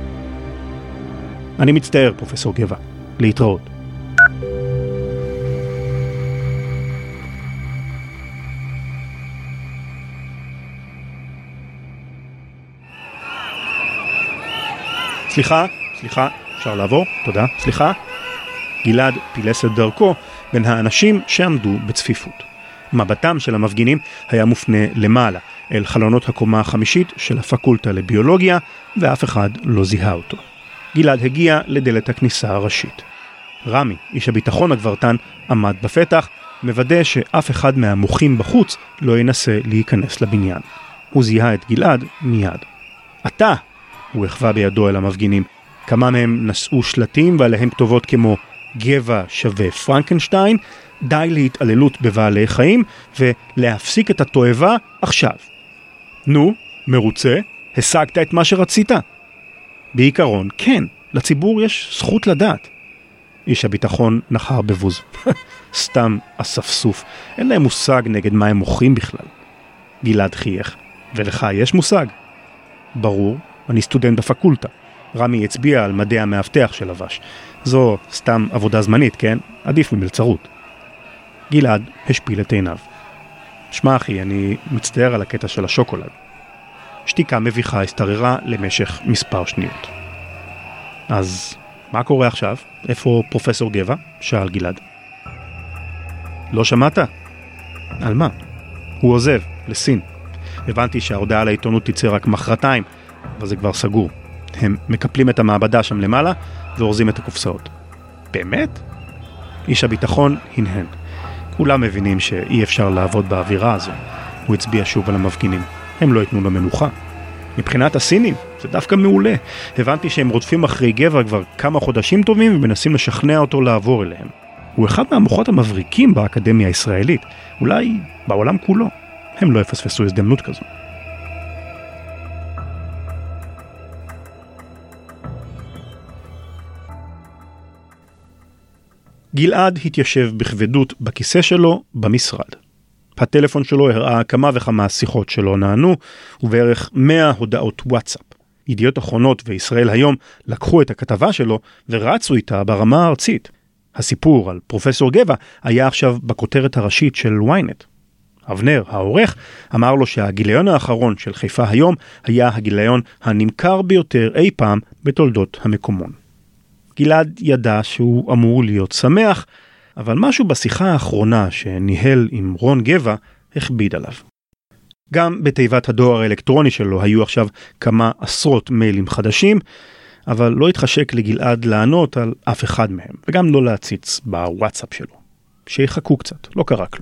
אני מצטער, פרופסור גבע. להתראות. סליחה, סליחה, אפשר לעבור? תודה, סליחה. גלעד פילס את דרכו בין האנשים שעמדו בצפיפות. מבטם של המפגינים היה מופנה למעלה, אל חלונות הקומה החמישית של הפקולטה לביולוגיה, ואף אחד לא זיהה אותו. גלעד הגיע לדלת הכניסה הראשית. רמי, איש הביטחון הגברתן, עמד בפתח, מוודא שאף אחד מהמוחים בחוץ לא ינסה להיכנס לבניין. הוא זיהה את גלעד מיד. אתה! הוא החווה בידו אל המפגינים. כמה מהם נשאו שלטים ועליהם כתובות כמו גבע שווה פרנקנשטיין, די להתעללות בבעלי חיים ולהפסיק את התועבה עכשיו. נו, מרוצה? השגת את מה שרצית? בעיקרון, כן, לציבור יש זכות לדעת. איש הביטחון נחר בבוז. סתם אספסוף, אין להם מושג נגד מה הם מוכרים בכלל. גלעד חייך. ולך יש מושג? ברור, אני סטודנט בפקולטה. רמי הצביע על מדעי המאבטח של לבש. זו סתם עבודה זמנית, כן? עדיף ממלצרות. גלעד השפיל את עיניו. שמע אחי, אני מצטער על הקטע של השוקולד. שתיקה מביכה הסתררה למשך מספר שניות. אז מה קורה עכשיו? איפה פרופסור גבע? שאל גלעד. לא שמעת? על מה? הוא עוזב, לסין. הבנתי שההודעה לעיתונות תצא רק מחרתיים, אבל זה כבר סגור. הם מקפלים את המעבדה שם למעלה ואורזים את הקופסאות. באמת? איש הביטחון הנהן. כולם מבינים שאי אפשר לעבוד באווירה הזו. הוא הצביע שוב על המפגינים. הם לא ייתנו לו מנוחה. מבחינת הסינים, זה דווקא מעולה. הבנתי שהם רודפים אחרי גבע כבר כמה חודשים טובים ומנסים לשכנע אותו לעבור אליהם. הוא אחד מהמוחות המבריקים באקדמיה הישראלית. אולי בעולם כולו. הם לא יפספסו הזדמנות כזו. גלעד התיישב בכבדות בכיסא שלו במשרד. הטלפון שלו הראה כמה וכמה שיחות שלו נענו, ובערך מאה הודעות וואטסאפ. ידיעות אחרונות וישראל היום לקחו את הכתבה שלו ורצו איתה ברמה הארצית. הסיפור על פרופסור גבע היה עכשיו בכותרת הראשית של וויינט. אבנר, העורך, אמר לו שהגיליון האחרון של חיפה היום היה הגיליון הנמכר ביותר אי פעם בתולדות המקומון. גלעד ידע שהוא אמור להיות שמח, אבל משהו בשיחה האחרונה שניהל עם רון גבע הכביד עליו. גם בתיבת הדואר האלקטרוני שלו היו עכשיו כמה עשרות מיילים חדשים, אבל לא התחשק לגלעד לענות על אף אחד מהם, וגם לא להציץ בוואטסאפ שלו. שיחכו קצת, לא קרה כלום.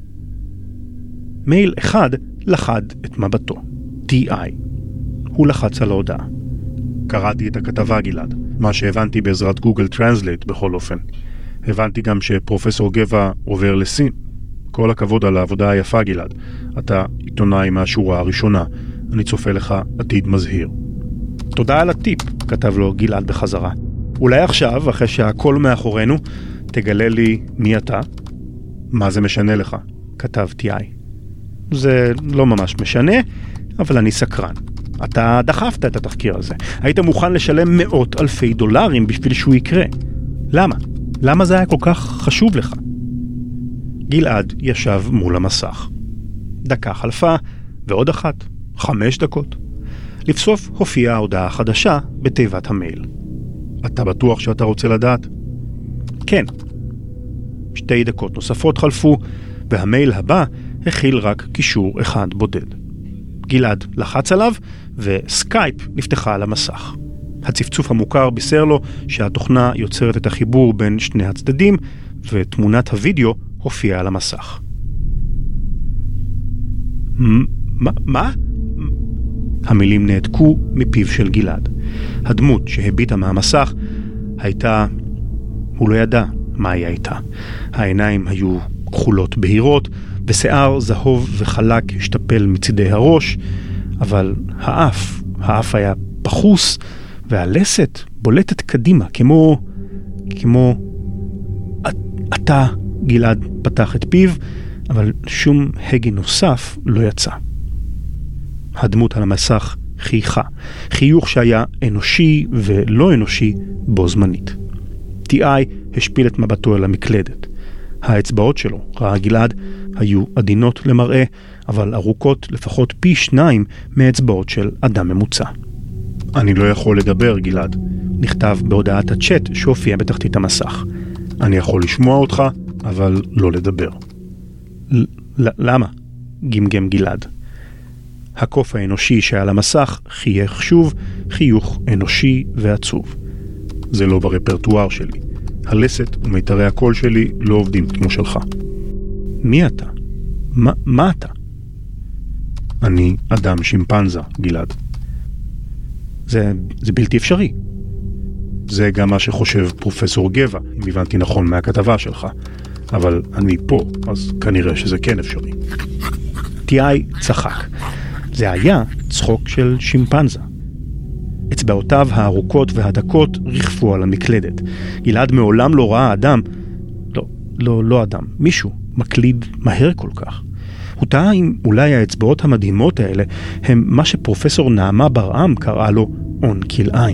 מייל אחד לחד את מבטו, טי איי. הוא לחץ על ההודעה. קראתי את הכתבה גלעד, מה שהבנתי בעזרת גוגל טרנסלייט בכל אופן. הבנתי גם שפרופסור גבע עובר לסין. כל הכבוד על העבודה היפה גלעד. אתה עיתונאי מהשורה הראשונה. אני צופה לך עתיד מזהיר. תודה על הטיפ, כתב לו גלעד בחזרה. אולי עכשיו, אחרי שהכל מאחורינו, תגלה לי מי אתה? מה זה משנה לך? כתב טי איי. זה לא ממש משנה, אבל אני סקרן. אתה דחפת את התחקיר הזה. היית מוכן לשלם מאות אלפי דולרים בשביל שהוא יקרה. למה? למה זה היה כל כך חשוב לך? גלעד ישב מול המסך. דקה חלפה, ועוד אחת, חמש דקות. לבסוף הופיעה ההודעה החדשה בתיבת המייל. אתה בטוח שאתה רוצה לדעת? כן. שתי דקות נוספות חלפו, והמייל הבא הכיל רק קישור אחד בודד. גלעד לחץ עליו, וסקייפ נפתחה על המסך. הצפצוף המוכר בישר לו שהתוכנה יוצרת את החיבור בין שני הצדדים, ותמונת הוידאו הופיעה על המסך. מה? מה? המילים נעתקו מפיו של גלעד. הדמות שהביטה מהמסך הייתה... הוא לא ידע מה היא הייתה. העיניים היו כחולות בהירות, ושיער זהוב וחלק השתפל מצידי הראש, אבל האף, האף היה פחוס, והלסת בולטת קדימה, כמו... כמו... אתה, גלעד פתח את פיו, אבל שום הגה נוסף לא יצא. הדמות על המסך חייכה, חיוך שהיה אנושי ולא אנושי בו זמנית. טי-איי השפיל את מבטו אל המקלדת. האצבעות שלו, ראה גלעד, היו עדינות למראה, אבל ארוכות לפחות פי שניים מאצבעות של אדם ממוצע. אני לא יכול לדבר, גלעד. נכתב בהודעת הצ'אט שהופיע בתחתית המסך. אני יכול לשמוע אותך, אבל לא לדבר. למה? גמגם גלעד. הקוף האנושי שהיה למסך חייך שוב, חיוך אנושי ועצוב. זה לא ברפרטואר שלי. הלסת ומיתרי הקול שלי לא עובדים כמו שלך. מי אתה? מה, מה אתה? אני אדם שימפנזה, גלעד. זה, זה בלתי אפשרי. זה גם מה שחושב פרופסור גבע, אם הבנתי נכון מהכתבה שלך. אבל אני פה, אז כנראה שזה כן אפשרי. טי-איי צחק. זה היה צחוק של שימפנזה. אצבעותיו הארוכות והדקות רכפו על המקלדת. גלעד מעולם לא ראה אדם, לא, לא, לא אדם, מישהו, מקליד מהר כל כך. הוא טעה אם אולי האצבעות המדהימות האלה הם מה שפרופסור נעמה ברעם קראה לו און כלאיים.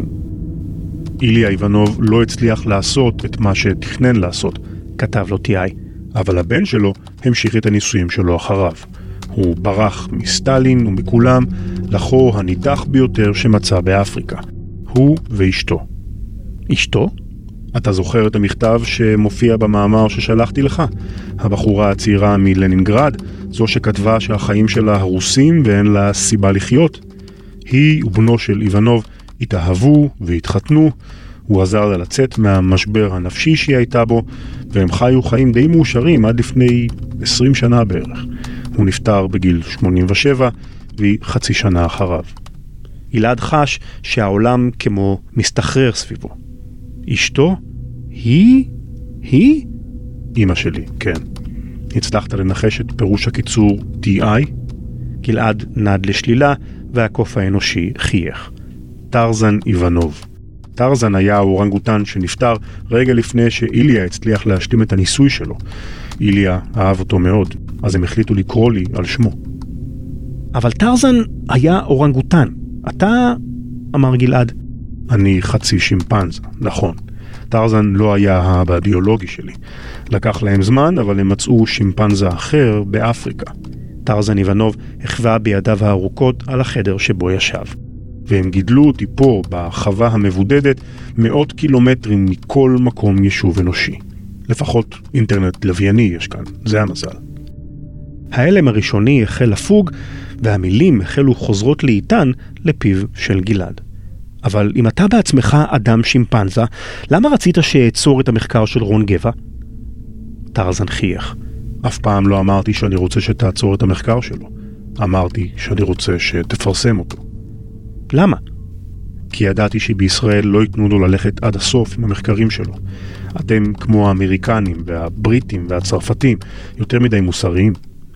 איליה איבנוב לא הצליח לעשות את מה שתכנן לעשות, כתב לו טי-איי, אבל הבן שלו המשיך את הניסויים שלו אחריו. הוא ברח מסטלין ומכולם לחור הנידח ביותר שמצא באפריקה. הוא ואשתו. אשתו? אתה זוכר את המכתב שמופיע במאמר ששלחתי לך? הבחורה הצעירה מלנינגרד, זו שכתבה שהחיים שלה הרוסים ואין לה סיבה לחיות. היא ובנו של איבנוב התאהבו והתחתנו, הוא עזר לה לצאת מהמשבר הנפשי שהיא הייתה בו, והם חיו חיים די מאושרים עד לפני עשרים שנה בערך. הוא נפטר בגיל שמונים ושבע, והיא חצי שנה אחריו. גלעד חש שהעולם כמו מסתחרר סביבו. אשתו? היא? היא? אמא שלי, כן. הצלחת לנחש את פירוש הקיצור טי-איי? גלעד נד לשלילה, והקוף האנושי חייך. טרזן איבנוב. טרזן היה האורנגוטן שנפטר רגע לפני שאיליה הצליח להשלים את הניסוי שלו. איליה אהב אותו מאוד, אז הם החליטו לקרוא לי על שמו. אבל טרזן היה אורנגוטן. אתה, אמר גלעד. אני חצי שימפנזה, נכון. טרזן לא היה האבא הביולוגי שלי. לקח להם זמן, אבל הם מצאו שימפנזה אחר באפריקה. טרזן איבנוב החווה בידיו הארוכות על החדר שבו ישב. והם גידלו אותי פה, בחווה המבודדת, מאות קילומטרים מכל מקום יישוב אנושי. לפחות אינטרנט לווייני יש כאן, זה המזל. האלם הראשוני החל לפוג, והמילים החלו חוזרות לאיתן לפיו של גלעד. אבל אם אתה בעצמך אדם שימפנזה, למה רצית שאעצור את המחקר של רון גבע? טרזן חייך. אף פעם לא אמרתי שאני רוצה שתעצור את המחקר שלו. אמרתי שאני רוצה שתפרסם אותו. למה? כי ידעתי שבישראל לא ייתנו לו ללכת עד הסוף עם המחקרים שלו. אתם כמו האמריקנים והבריטים והצרפתים, יותר מדי מוסריים.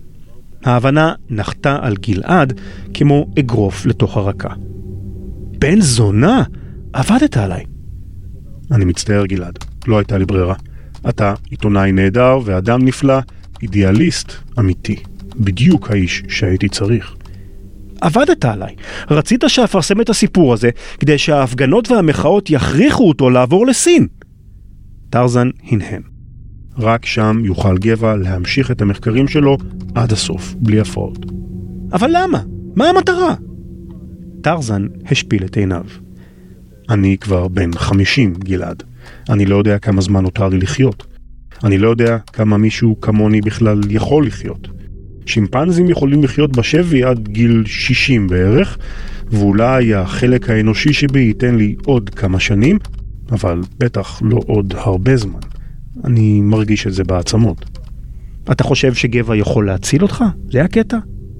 ההבנה נחתה על גלעד כמו אגרוף לתוך הרקה. בן זונה, עבדת עליי. אני מצטער גלעד, לא הייתה לי ברירה. אתה עיתונאי נהדר ואדם נפלא, אידיאליסט אמיתי. בדיוק האיש שהייתי צריך. עבדת עליי. רצית שאפרסם את הסיפור הזה כדי שההפגנות והמחאות יכריחו אותו לעבור לסין. טרזן הנהן. רק שם יוכל גבע להמשיך את המחקרים שלו עד הסוף, בלי הפרעות. אבל למה? מה המטרה? טרזן השפיל את עיניו. אני כבר בן חמישים, גלעד. אני לא יודע כמה זמן נותר לי לחיות. אני לא יודע כמה מישהו כמוני בכלל יכול לחיות. שימפנזים יכולים לחיות בשבי עד גיל שישים בערך, ואולי החלק האנושי שבי ייתן לי עוד כמה שנים, אבל בטח לא עוד הרבה זמן. אני מרגיש את זה בעצמות. אתה חושב שגבע יכול להציל אותך? זה הקטע?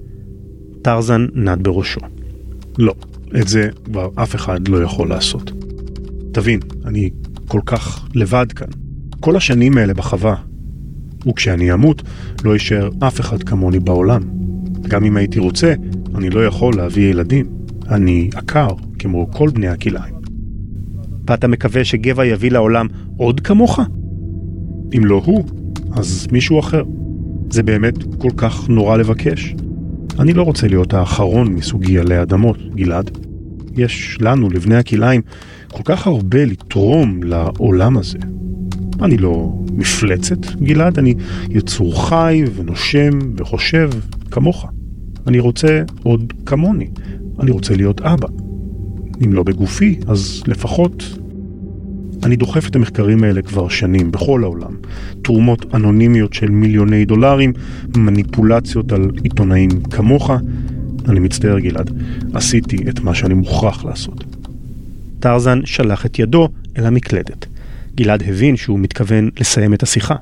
טרזן נד בראשו. לא, את זה כבר אף אחד לא יכול לעשות. תבין, אני כל כך לבד כאן. כל השנים האלה בחווה. וכשאני אמות, לא יישאר אף אחד כמוני בעולם. גם אם הייתי רוצה, אני לא יכול להביא ילדים. אני עקר, כמו כל בני הכלאיים. ואתה מקווה שגבע יביא לעולם עוד כמוך? אם לא הוא, אז מישהו אחר. זה באמת כל כך נורא לבקש. אני לא רוצה להיות האחרון מסוגי עלי אדמות, גלעד. יש לנו, לבני הכלאיים, כל כך הרבה לתרום לעולם הזה. אני לא מפלצת, גלעד, אני יצור חי ונושם וחושב כמוך. אני רוצה עוד כמוני. אני רוצה להיות אבא. אם לא בגופי, אז לפחות... אני דוחף את המחקרים האלה כבר שנים בכל העולם. תרומות אנונימיות של מיליוני דולרים, מניפולציות על עיתונאים כמוך. אני מצטער, גלעד, עשיתי את מה שאני מוכרח לעשות. טרזן שלח את ידו אל המקלדת. גלעד הבין שהוא מתכוון לסיים את השיחה.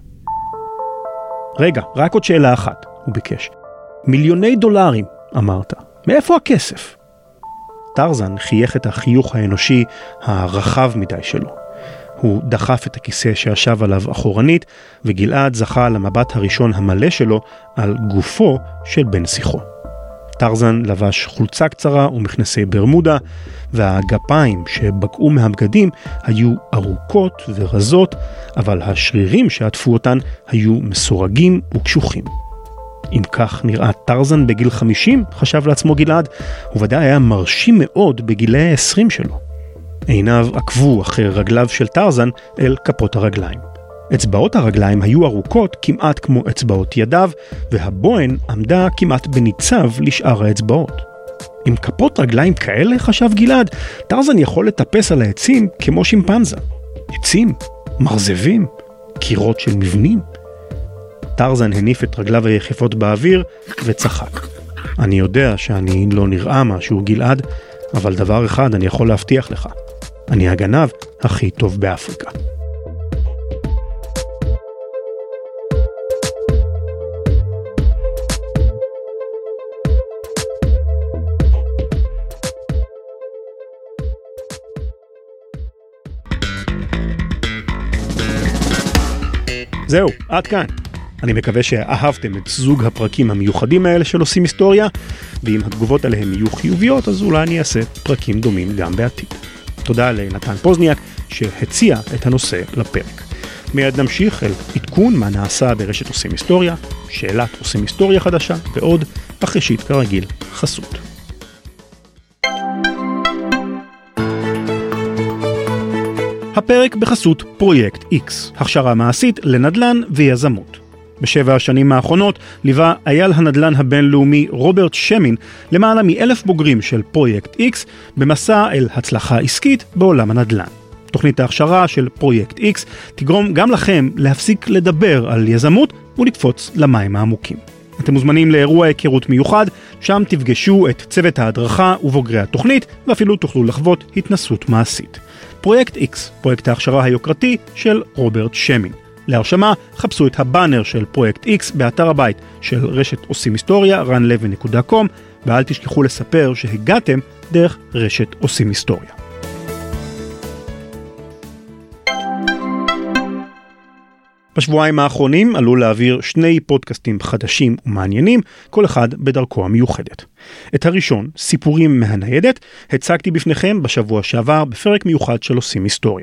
רגע, רק עוד שאלה אחת, הוא ביקש. מיליוני דולרים, אמרת. מאיפה הכסף? טרזן חייך את החיוך האנושי הרחב מדי שלו. הוא דחף את הכיסא שישב עליו אחורנית, וגלעד זכה למבט הראשון המלא שלו על גופו של בן שיחו. טרזן לבש חולצה קצרה ומכנסי ברמודה, והגפיים שבקעו מהבגדים היו ארוכות ורזות, אבל השרירים שעטפו אותן היו מסורגים וקשוחים. אם כך נראה טרזן בגיל חמישים, חשב לעצמו גלעד, הוא ודאי היה מרשים מאוד בגילי העשרים שלו. עיניו עקבו אחרי רגליו של טרזן אל כפות הרגליים. אצבעות הרגליים היו ארוכות כמעט כמו אצבעות ידיו, והבוהן עמדה כמעט בניצב לשאר האצבעות. עם כפות רגליים כאלה, חשב גלעד, טרזן יכול לטפס על העצים כמו שימפנזה. עצים, מרזבים, קירות של מבנים. טרזן הניף את רגליו היחפות באוויר וצחק. אני יודע שאני לא נראה משהו, גלעד, אבל דבר אחד אני יכול להבטיח לך. אני הגנב הכי טוב באפריקה. זהו, עד כאן. אני מקווה שאהבתם את זוג הפרקים המיוחדים האלה של עושים היסטוריה, ואם התגובות עליהם יהיו חיוביות, אז אולי אני אעשה פרקים דומים גם בעתיד. תודה לנתן פוזניאק שהציע את הנושא לפרק. מיד נמשיך אל עדכון מה נעשה ברשת עושים היסטוריה, שאלת עושים היסטוריה חדשה ועוד, אחרי שהיא כרגיל חסות. הפרק בחסות פרויקט X, הכשרה מעשית לנדל"ן ויזמות. בשבע השנים האחרונות ליווה אייל הנדל"ן הבינלאומי רוברט שמין למעלה מאלף בוגרים של פרויקט X במסע אל הצלחה עסקית בעולם הנדל"ן. תוכנית ההכשרה של פרויקט X תגרום גם לכם להפסיק לדבר על יזמות ולקפוץ למים העמוקים. אתם מוזמנים לאירוע היכרות מיוחד, שם תפגשו את צוות ההדרכה ובוגרי התוכנית, ואפילו תוכלו לחוות התנסות מעשית. פרויקט X, פרויקט ההכשרה היוקרתי של רוברט שמין. להרשמה, חפשו את הבאנר של פרויקט X באתר הבית של רשת עושים היסטוריה, רן לוי נקודה קום, ואל תשכחו לספר שהגעתם דרך רשת עושים היסטוריה. בשבועיים האחרונים עלו להעביר שני פודקאסטים חדשים ומעניינים, כל אחד בדרכו המיוחדת. את הראשון, סיפורים מהניידת, הצגתי בפניכם בשבוע שעבר בפרק מיוחד של עושים היסטוריה.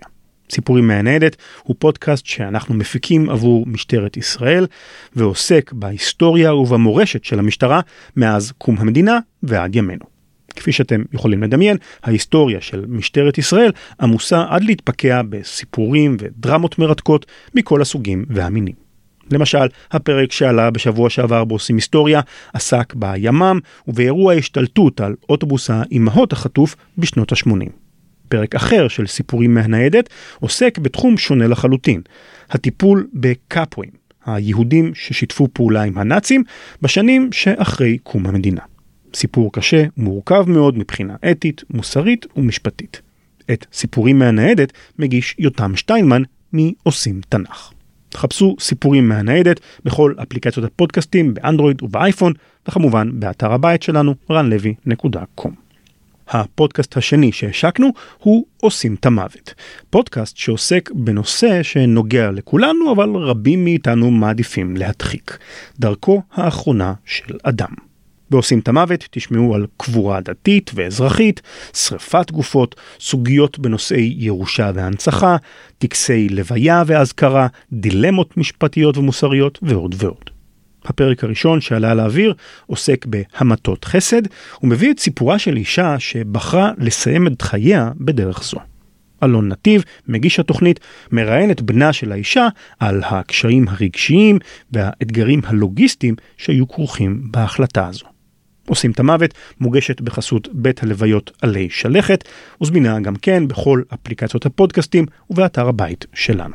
סיפורים מהניידת הוא פודקאסט שאנחנו מפיקים עבור משטרת ישראל, ועוסק בהיסטוריה ובמורשת של המשטרה מאז קום המדינה ועד ימינו. כפי שאתם יכולים לדמיין, ההיסטוריה של משטרת ישראל עמוסה עד להתפקע בסיפורים ודרמות מרתקות מכל הסוגים והמינים. למשל, הפרק שעלה בשבוע שעבר בעושים היסטוריה עסק בימ"מ ובאירוע השתלטות על אוטובוס האימהות החטוף בשנות ה-שמונים. פרק אחר של סיפורים מהניידת עוסק בתחום שונה לחלוטין, הטיפול בקאפואים, היהודים ששיתפו פעולה עם הנאצים בשנים שאחרי קום המדינה. סיפור קשה ומורכב מאוד מבחינה אתית, מוסרית ומשפטית. את סיפורים מהניידת מגיש יותם שטיינמן מעושים תנ"ך. חפשו סיפורים מהניידת בכל אפליקציות הפודקאסטים באנדרואיד ובאייפון, וכמובן באתר הבית שלנו רן לוי נקודה קום. הפודקאסט השני שהשקנו הוא עושים את המוות. פודקאסט שעוסק בנושא שנוגע לכולנו, אבל רבים מאיתנו מעדיפים להדחיק. דרכו האחרונה של אדם. בעושים את המוות תשמעו על קבורה דתית ואזרחית, שריפת גופות, סוגיות בנושאי ירושה והנצחה, טקסי לוויה והזכרה, דילמות משפטיות ומוסריות ועוד ועוד. הפרק הראשון שעלה לאוויר עוסק בהמתות חסד, ומביא את סיפורה של אישה שבחרה לסיים את חייה בדרך זו. אלון נתיב, מגיש התוכנית, מראיין את בנה של האישה על הקשיים הרגשיים והאתגרים הלוגיסטיים שהיו כרוכים בהחלטה הזו. עושים את המוות מוגשת בחסות בית הלוויות עלי שלכת, וזמינה גם כן בכל אפליקציות הפודקאסטים ובאתר הבית שלנו.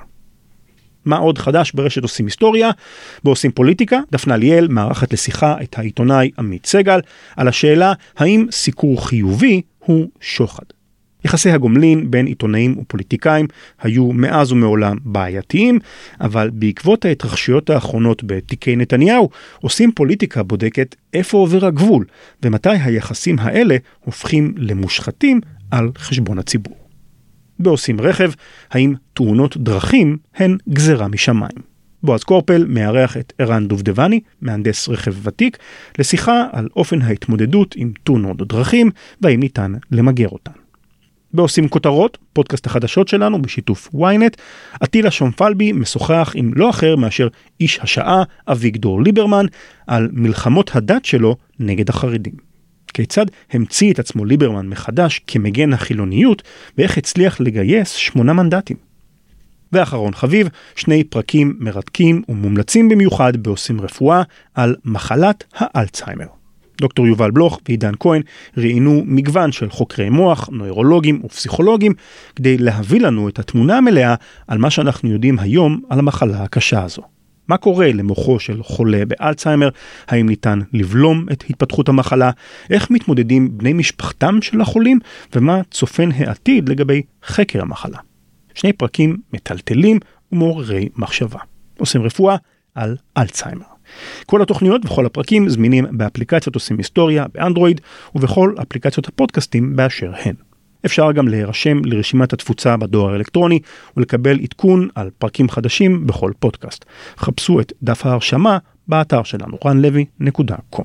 מה עוד חדש ברשת עושים היסטוריה? בעושים פוליטיקה, דפנה ליאל מארחת לשיחה את העיתונאי עמית סגל על השאלה האם סיקור חיובי הוא שוחד. יחסי הגומלין בין עיתונאים ופוליטיקאים היו מאז ומעולם בעייתיים, אבל בעקבות ההתרחשויות האחרונות בתיקי נתניהו, עושים פוליטיקה בודקת איפה עובר הגבול, ומתי היחסים האלה הופכים למושחתים על חשבון הציבור. בעושים רכב, האם תאונות דרכים הן גזרה משמיים. בועז קורפל מארח את ערן דובדבני, מהנדס רכב ותיק, לשיחה על אופן ההתמודדות עם תאונות דרכים, והאם ניתן למגר אותן. בעושים כותרות, פודקאסט החדשות שלנו בשיתוף וויינט, עטילה שומפלבי משוחח עם לא אחר מאשר איש השעה אביגדור ליברמן על מלחמות הדת שלו נגד החרדים. כיצד המציא את עצמו ליברמן מחדש כמגן החילוניות, ואיך הצליח לגייס שמונה מנדטים. ואחרון חביב, שני פרקים מרתקים ומומלצים במיוחד בעושים רפואה על מחלת האלצהיימר. דוקטור יובל בלוך ועידן כהן ראיינו מגוון של חוקרי מוח, נוירולוגים ופסיכולוגים, כדי להביא לנו את התמונה המלאה על מה שאנחנו יודעים היום על המחלה הקשה הזו. מה קורה למוחו של חולה באלצהיימר? האם ניתן לבלום את התפתחות המחלה? איך מתמודדים בני משפחתם של החולים? ומה צופן העתיד לגבי חקר המחלה? שני פרקים מטלטלים ומעוררי מחשבה. עושים רפואה על אלצהיימר. כל התוכניות וכל הפרקים זמינים באפליקציות עושים היסטוריה באנדרואיד ובכל אפליקציות הפודקאסטים באשר הן. אפשר גם להירשם לרשימת התפוצה בדואר האלקטרוני ולקבל עדכון על פרקים חדשים בכל פודקאסט. חפשו את דף ההרשמה באתר שלנו רן לוי נקודה קום.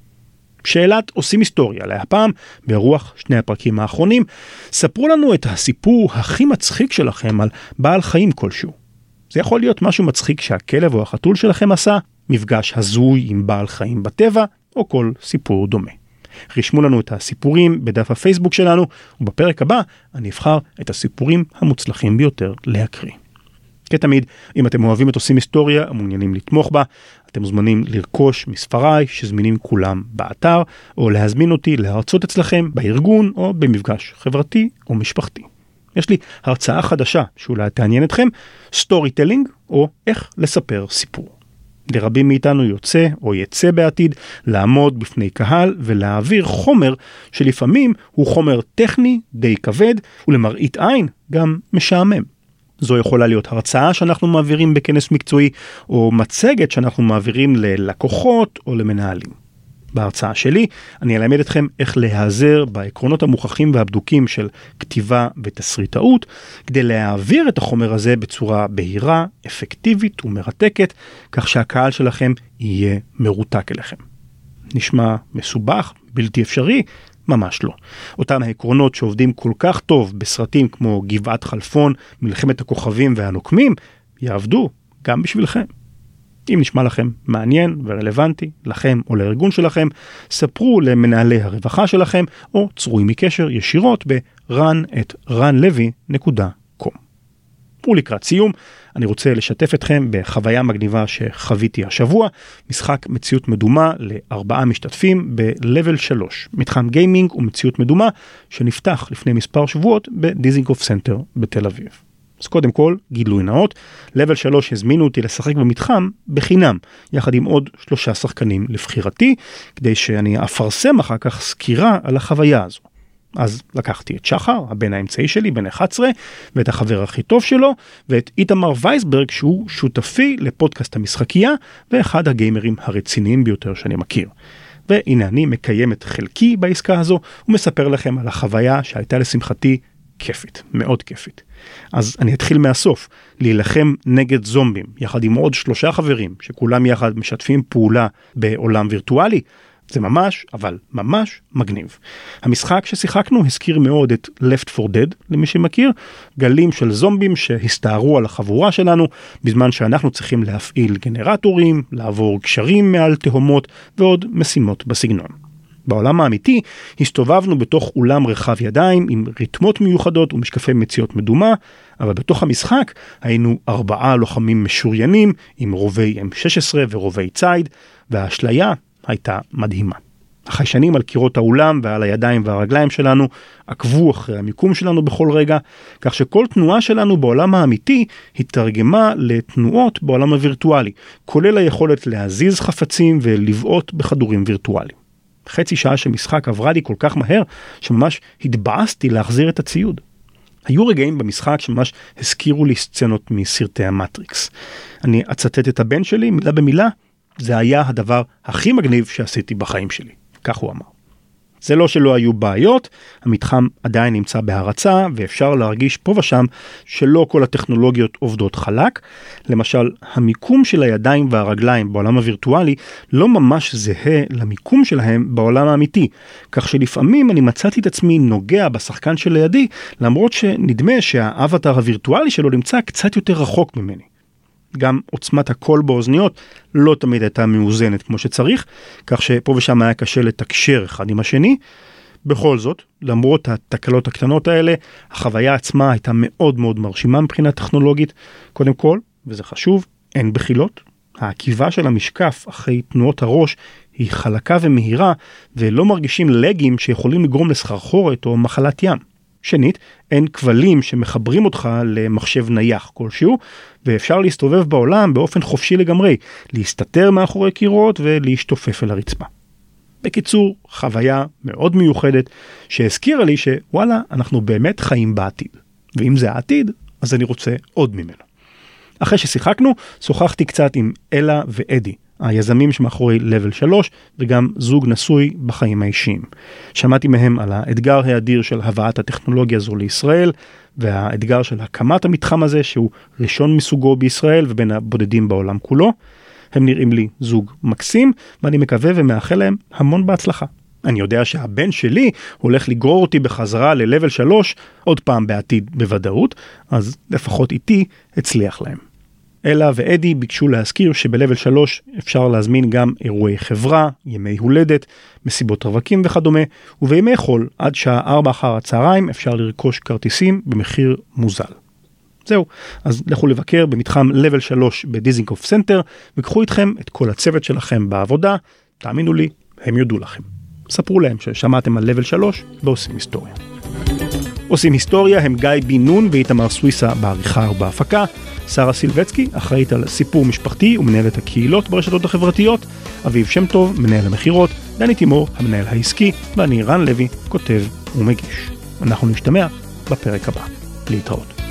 שאלת עושים היסטוריה להפעם ברוח שני הפרקים האחרונים. ספרו לנו את הסיפור הכי מצחיק שלכם על בעל חיים כלשהו. זה יכול להיות משהו מצחיק שהכלב או החתול שלכם עשה, מפגש הזוי עם בעל חיים בטבע, או כל סיפור דומה. רשמו לנו את הסיפורים בדף הפייסבוק שלנו, ובפרק הבא אני אבחר את הסיפורים המוצלחים ביותר להקריא. כתמיד, אם אתם אוהבים את עושים היסטוריה ומעוניינים לתמוך בה, אתם מוזמנים לרכוש מספריי שזמינים כולם באתר, או להזמין אותי להרצות אצלכם בארגון או במפגש חברתי או משפחתי. יש לי הרצאה חדשה שאולי תעניין אתכם, סטורי טלינג או איך לספר סיפור. לרבים מאיתנו יוצא או יצא בעתיד לעמוד בפני קהל ולהעביר חומר שלפעמים הוא חומר טכני די כבד ולמראית עין גם משעמם. זו יכולה להיות הרצאה שאנחנו מעבירים בכנס מקצועי או מצגת שאנחנו מעבירים ללקוחות או למנהלים. בהרצאה שלי אני אלמד אתכם איך להיעזר בעקרונות המוכחים והבדוקים של כתיבה ותסריטאות, כדי להעביר את החומר הזה בצורה בהירה, אפקטיבית ומרתקת, כך שהקהל שלכם יהיה מרותק אליכם. נשמע מסובך, בלתי אפשרי, ממש לא. אותם העקרונות שעובדים כל כך טוב בסרטים כמו גבעת חלפון, מלחמת הכוכבים והנוקמים, יעבדו גם בשבילכם. אם נשמע לכם מעניין ורלוונטי לכם או לארגון שלכם, ספרו למנהלי הרווחה שלכם או צרו עמי קשר ישירות ב-רן את רן לוי נקודה קום. ולקראת סיום, אני רוצה לשתף אתכם בחוויה מגניבה שחוויתי השבוע, משחק מציאות מדומה לארבעה משתתפים ב-Level שלוש, מתחם גיימינג ומציאות מדומה שנפתח לפני מספר שבועות בדיזינגוף סנטר בתל אביב. אז קודם כל, גילוי נאות, Level שלוש הזמינו אותי לשחק במתחם בחינם, יחד עם עוד שלושה שחקנים לבחירתי, כדי שאני אפרסם אחר כך סקירה על החוויה הזו. אז לקחתי את שחר, הבן האמצעי שלי, בן אחת עשרה, ואת החבר הכי טוב שלו, ואת איתמר וייסברג, שהוא שותפי לפודקאסט המשחקייה, ואחד הגיימרים הרציניים ביותר שאני מכיר. והנה אני מקיים את חלקי בעסקה הזו, ומספר לכם על החוויה שהייתה לשמחתי כיפית, מאוד כיפית. אז אני אתחיל מהסוף, להילחם נגד זומבים, יחד עם עוד שלושה חברים, שכולם יחד משתפים פעולה בעולם וירטואלי, זה ממש, אבל ממש מגניב. המשחק ששיחקנו הזכיר מאוד את Left פור Dead, למי שמכיר, גלים של זומבים שהסתערו על החבורה שלנו, בזמן שאנחנו צריכים להפעיל גנרטורים, לעבור קשרים מעל תהומות, ועוד משימות בסגנון. בעולם האמיתי הסתובבנו בתוך אולם רחב ידיים עם ריתמות מיוחדות ומשקפי מציאות מדומה, אבל בתוך המשחק היינו ארבעה לוחמים משוריינים עם רובי אם שש עשרה ורובי ציד, והאשליה הייתה מדהימה. החיישנים על קירות האולם ועל הידיים והרגליים שלנו עקבו אחרי המיקום שלנו בכל רגע, כך שכל תנועה שלנו בעולם האמיתי התרגמה לתנועות בעולם הווירטואלי, כולל היכולת להזיז חפצים ולבעוט בכדורים וירטואליים. חצי שעה של משחק עברה לי כל כך מהר, שממש התבאסתי להחזיר את הציוד. היו רגעים במשחק שממש הזכירו לי סצנות מסרטי המטריקס. אני אצטט את הבן שלי מילה במילה, זה היה הדבר הכי מגניב שעשיתי בחיים שלי. כך הוא אמר. זה לא שלא היו בעיות, המתחם עדיין נמצא בהרצה, ואפשר להרגיש פה ושם שלא כל הטכנולוגיות עובדות חלק. למשל, המיקום של הידיים והרגליים בעולם הווירטואלי לא ממש זהה למיקום שלהם בעולם האמיתי, כך שלפעמים אני מצאתי את עצמי נוגע בשחקן שלידי, למרות שנדמה שהאבטר הווירטואלי שלו נמצא קצת יותר רחוק ממני. גם עוצמת הקול באוזניות לא תמיד הייתה מאוזנת כמו שצריך, כך שפה ושם היה קשה לתקשר אחד עם השני. בכל זאת, למרות התקלות הקטנות האלה, החוויה עצמה הייתה מאוד מאוד מרשימה מבחינה טכנולוגית. קודם כל, וזה חשוב, אין בחילות. העקיבה של המשקף אחרי תנועות הראש היא חלקה ומהירה, ולא מרגישים לגים שיכולים לגרום לסחרחורת או מחלת ים. שנית, אין כבלים שמחברים אותך למחשב נייח כלשהו, ואפשר להסתובב בעולם באופן חופשי לגמרי, להסתתר מאחורי קירות ולהשתופף אל הרצפה. בקיצור, חוויה מאוד מיוחדת שהזכירה לי שוואלה, אנחנו באמת חיים בעתיד. ואם זה העתיד, אז אני רוצה עוד ממנו. אחרי ששיחקנו, שוחחתי קצת עם אלה ואדי, היזמים שמאחורי Level שלוש, וגם זוג נשוי בחיים האישיים. שמעתי מהם על האתגר האדיר של הבאת הטכנולוגיה הזו לישראל, והאתגר של הקמת המתחם הזה, שהוא ראשון מסוגו בישראל ובין הבודדים בעולם כולו. הם נראים לי זוג מקסים, ואני מקווה ומאחל להם המון בהצלחה. אני יודע שהבן שלי הולך לגרור אותי בחזרה ל-Level שלוש, עוד פעם בעתיד בוודאות, אז לפחות איתי הצליח להם. אלה ואדי ביקשו להזכיר שב-Level שלוש אפשר להזמין גם אירועי חברה, ימי הולדת, מסיבות רווקים וכדומה, ובימי חול עד שעה ארבע אחר הצהריים אפשר לרכוש כרטיסים במחיר מוזל. זהו, אז לכו לבקר במתחם Level שלוש בדיזינגוף סנטר, וקחו איתכם את כל הצוות שלכם בעבודה, תאמינו לי, הם יודו לכם. ספרו להם ששמעתם על Level שלוש ועושים היסטוריה. עושים היסטוריה הם גיא בן-נון ואיתמר סוויסה בעריכה ובהפקה, שרה סילבצקי אחראית על סיפור משפחתי ומנהלת הקהילות ברשתות החברתיות, אביב שם טוב מנהל המחירות, דני תימור המנהל העסקי, ואני רן לוי כותב ומגיש. אנחנו נשתמע בפרק הבא. להתראות.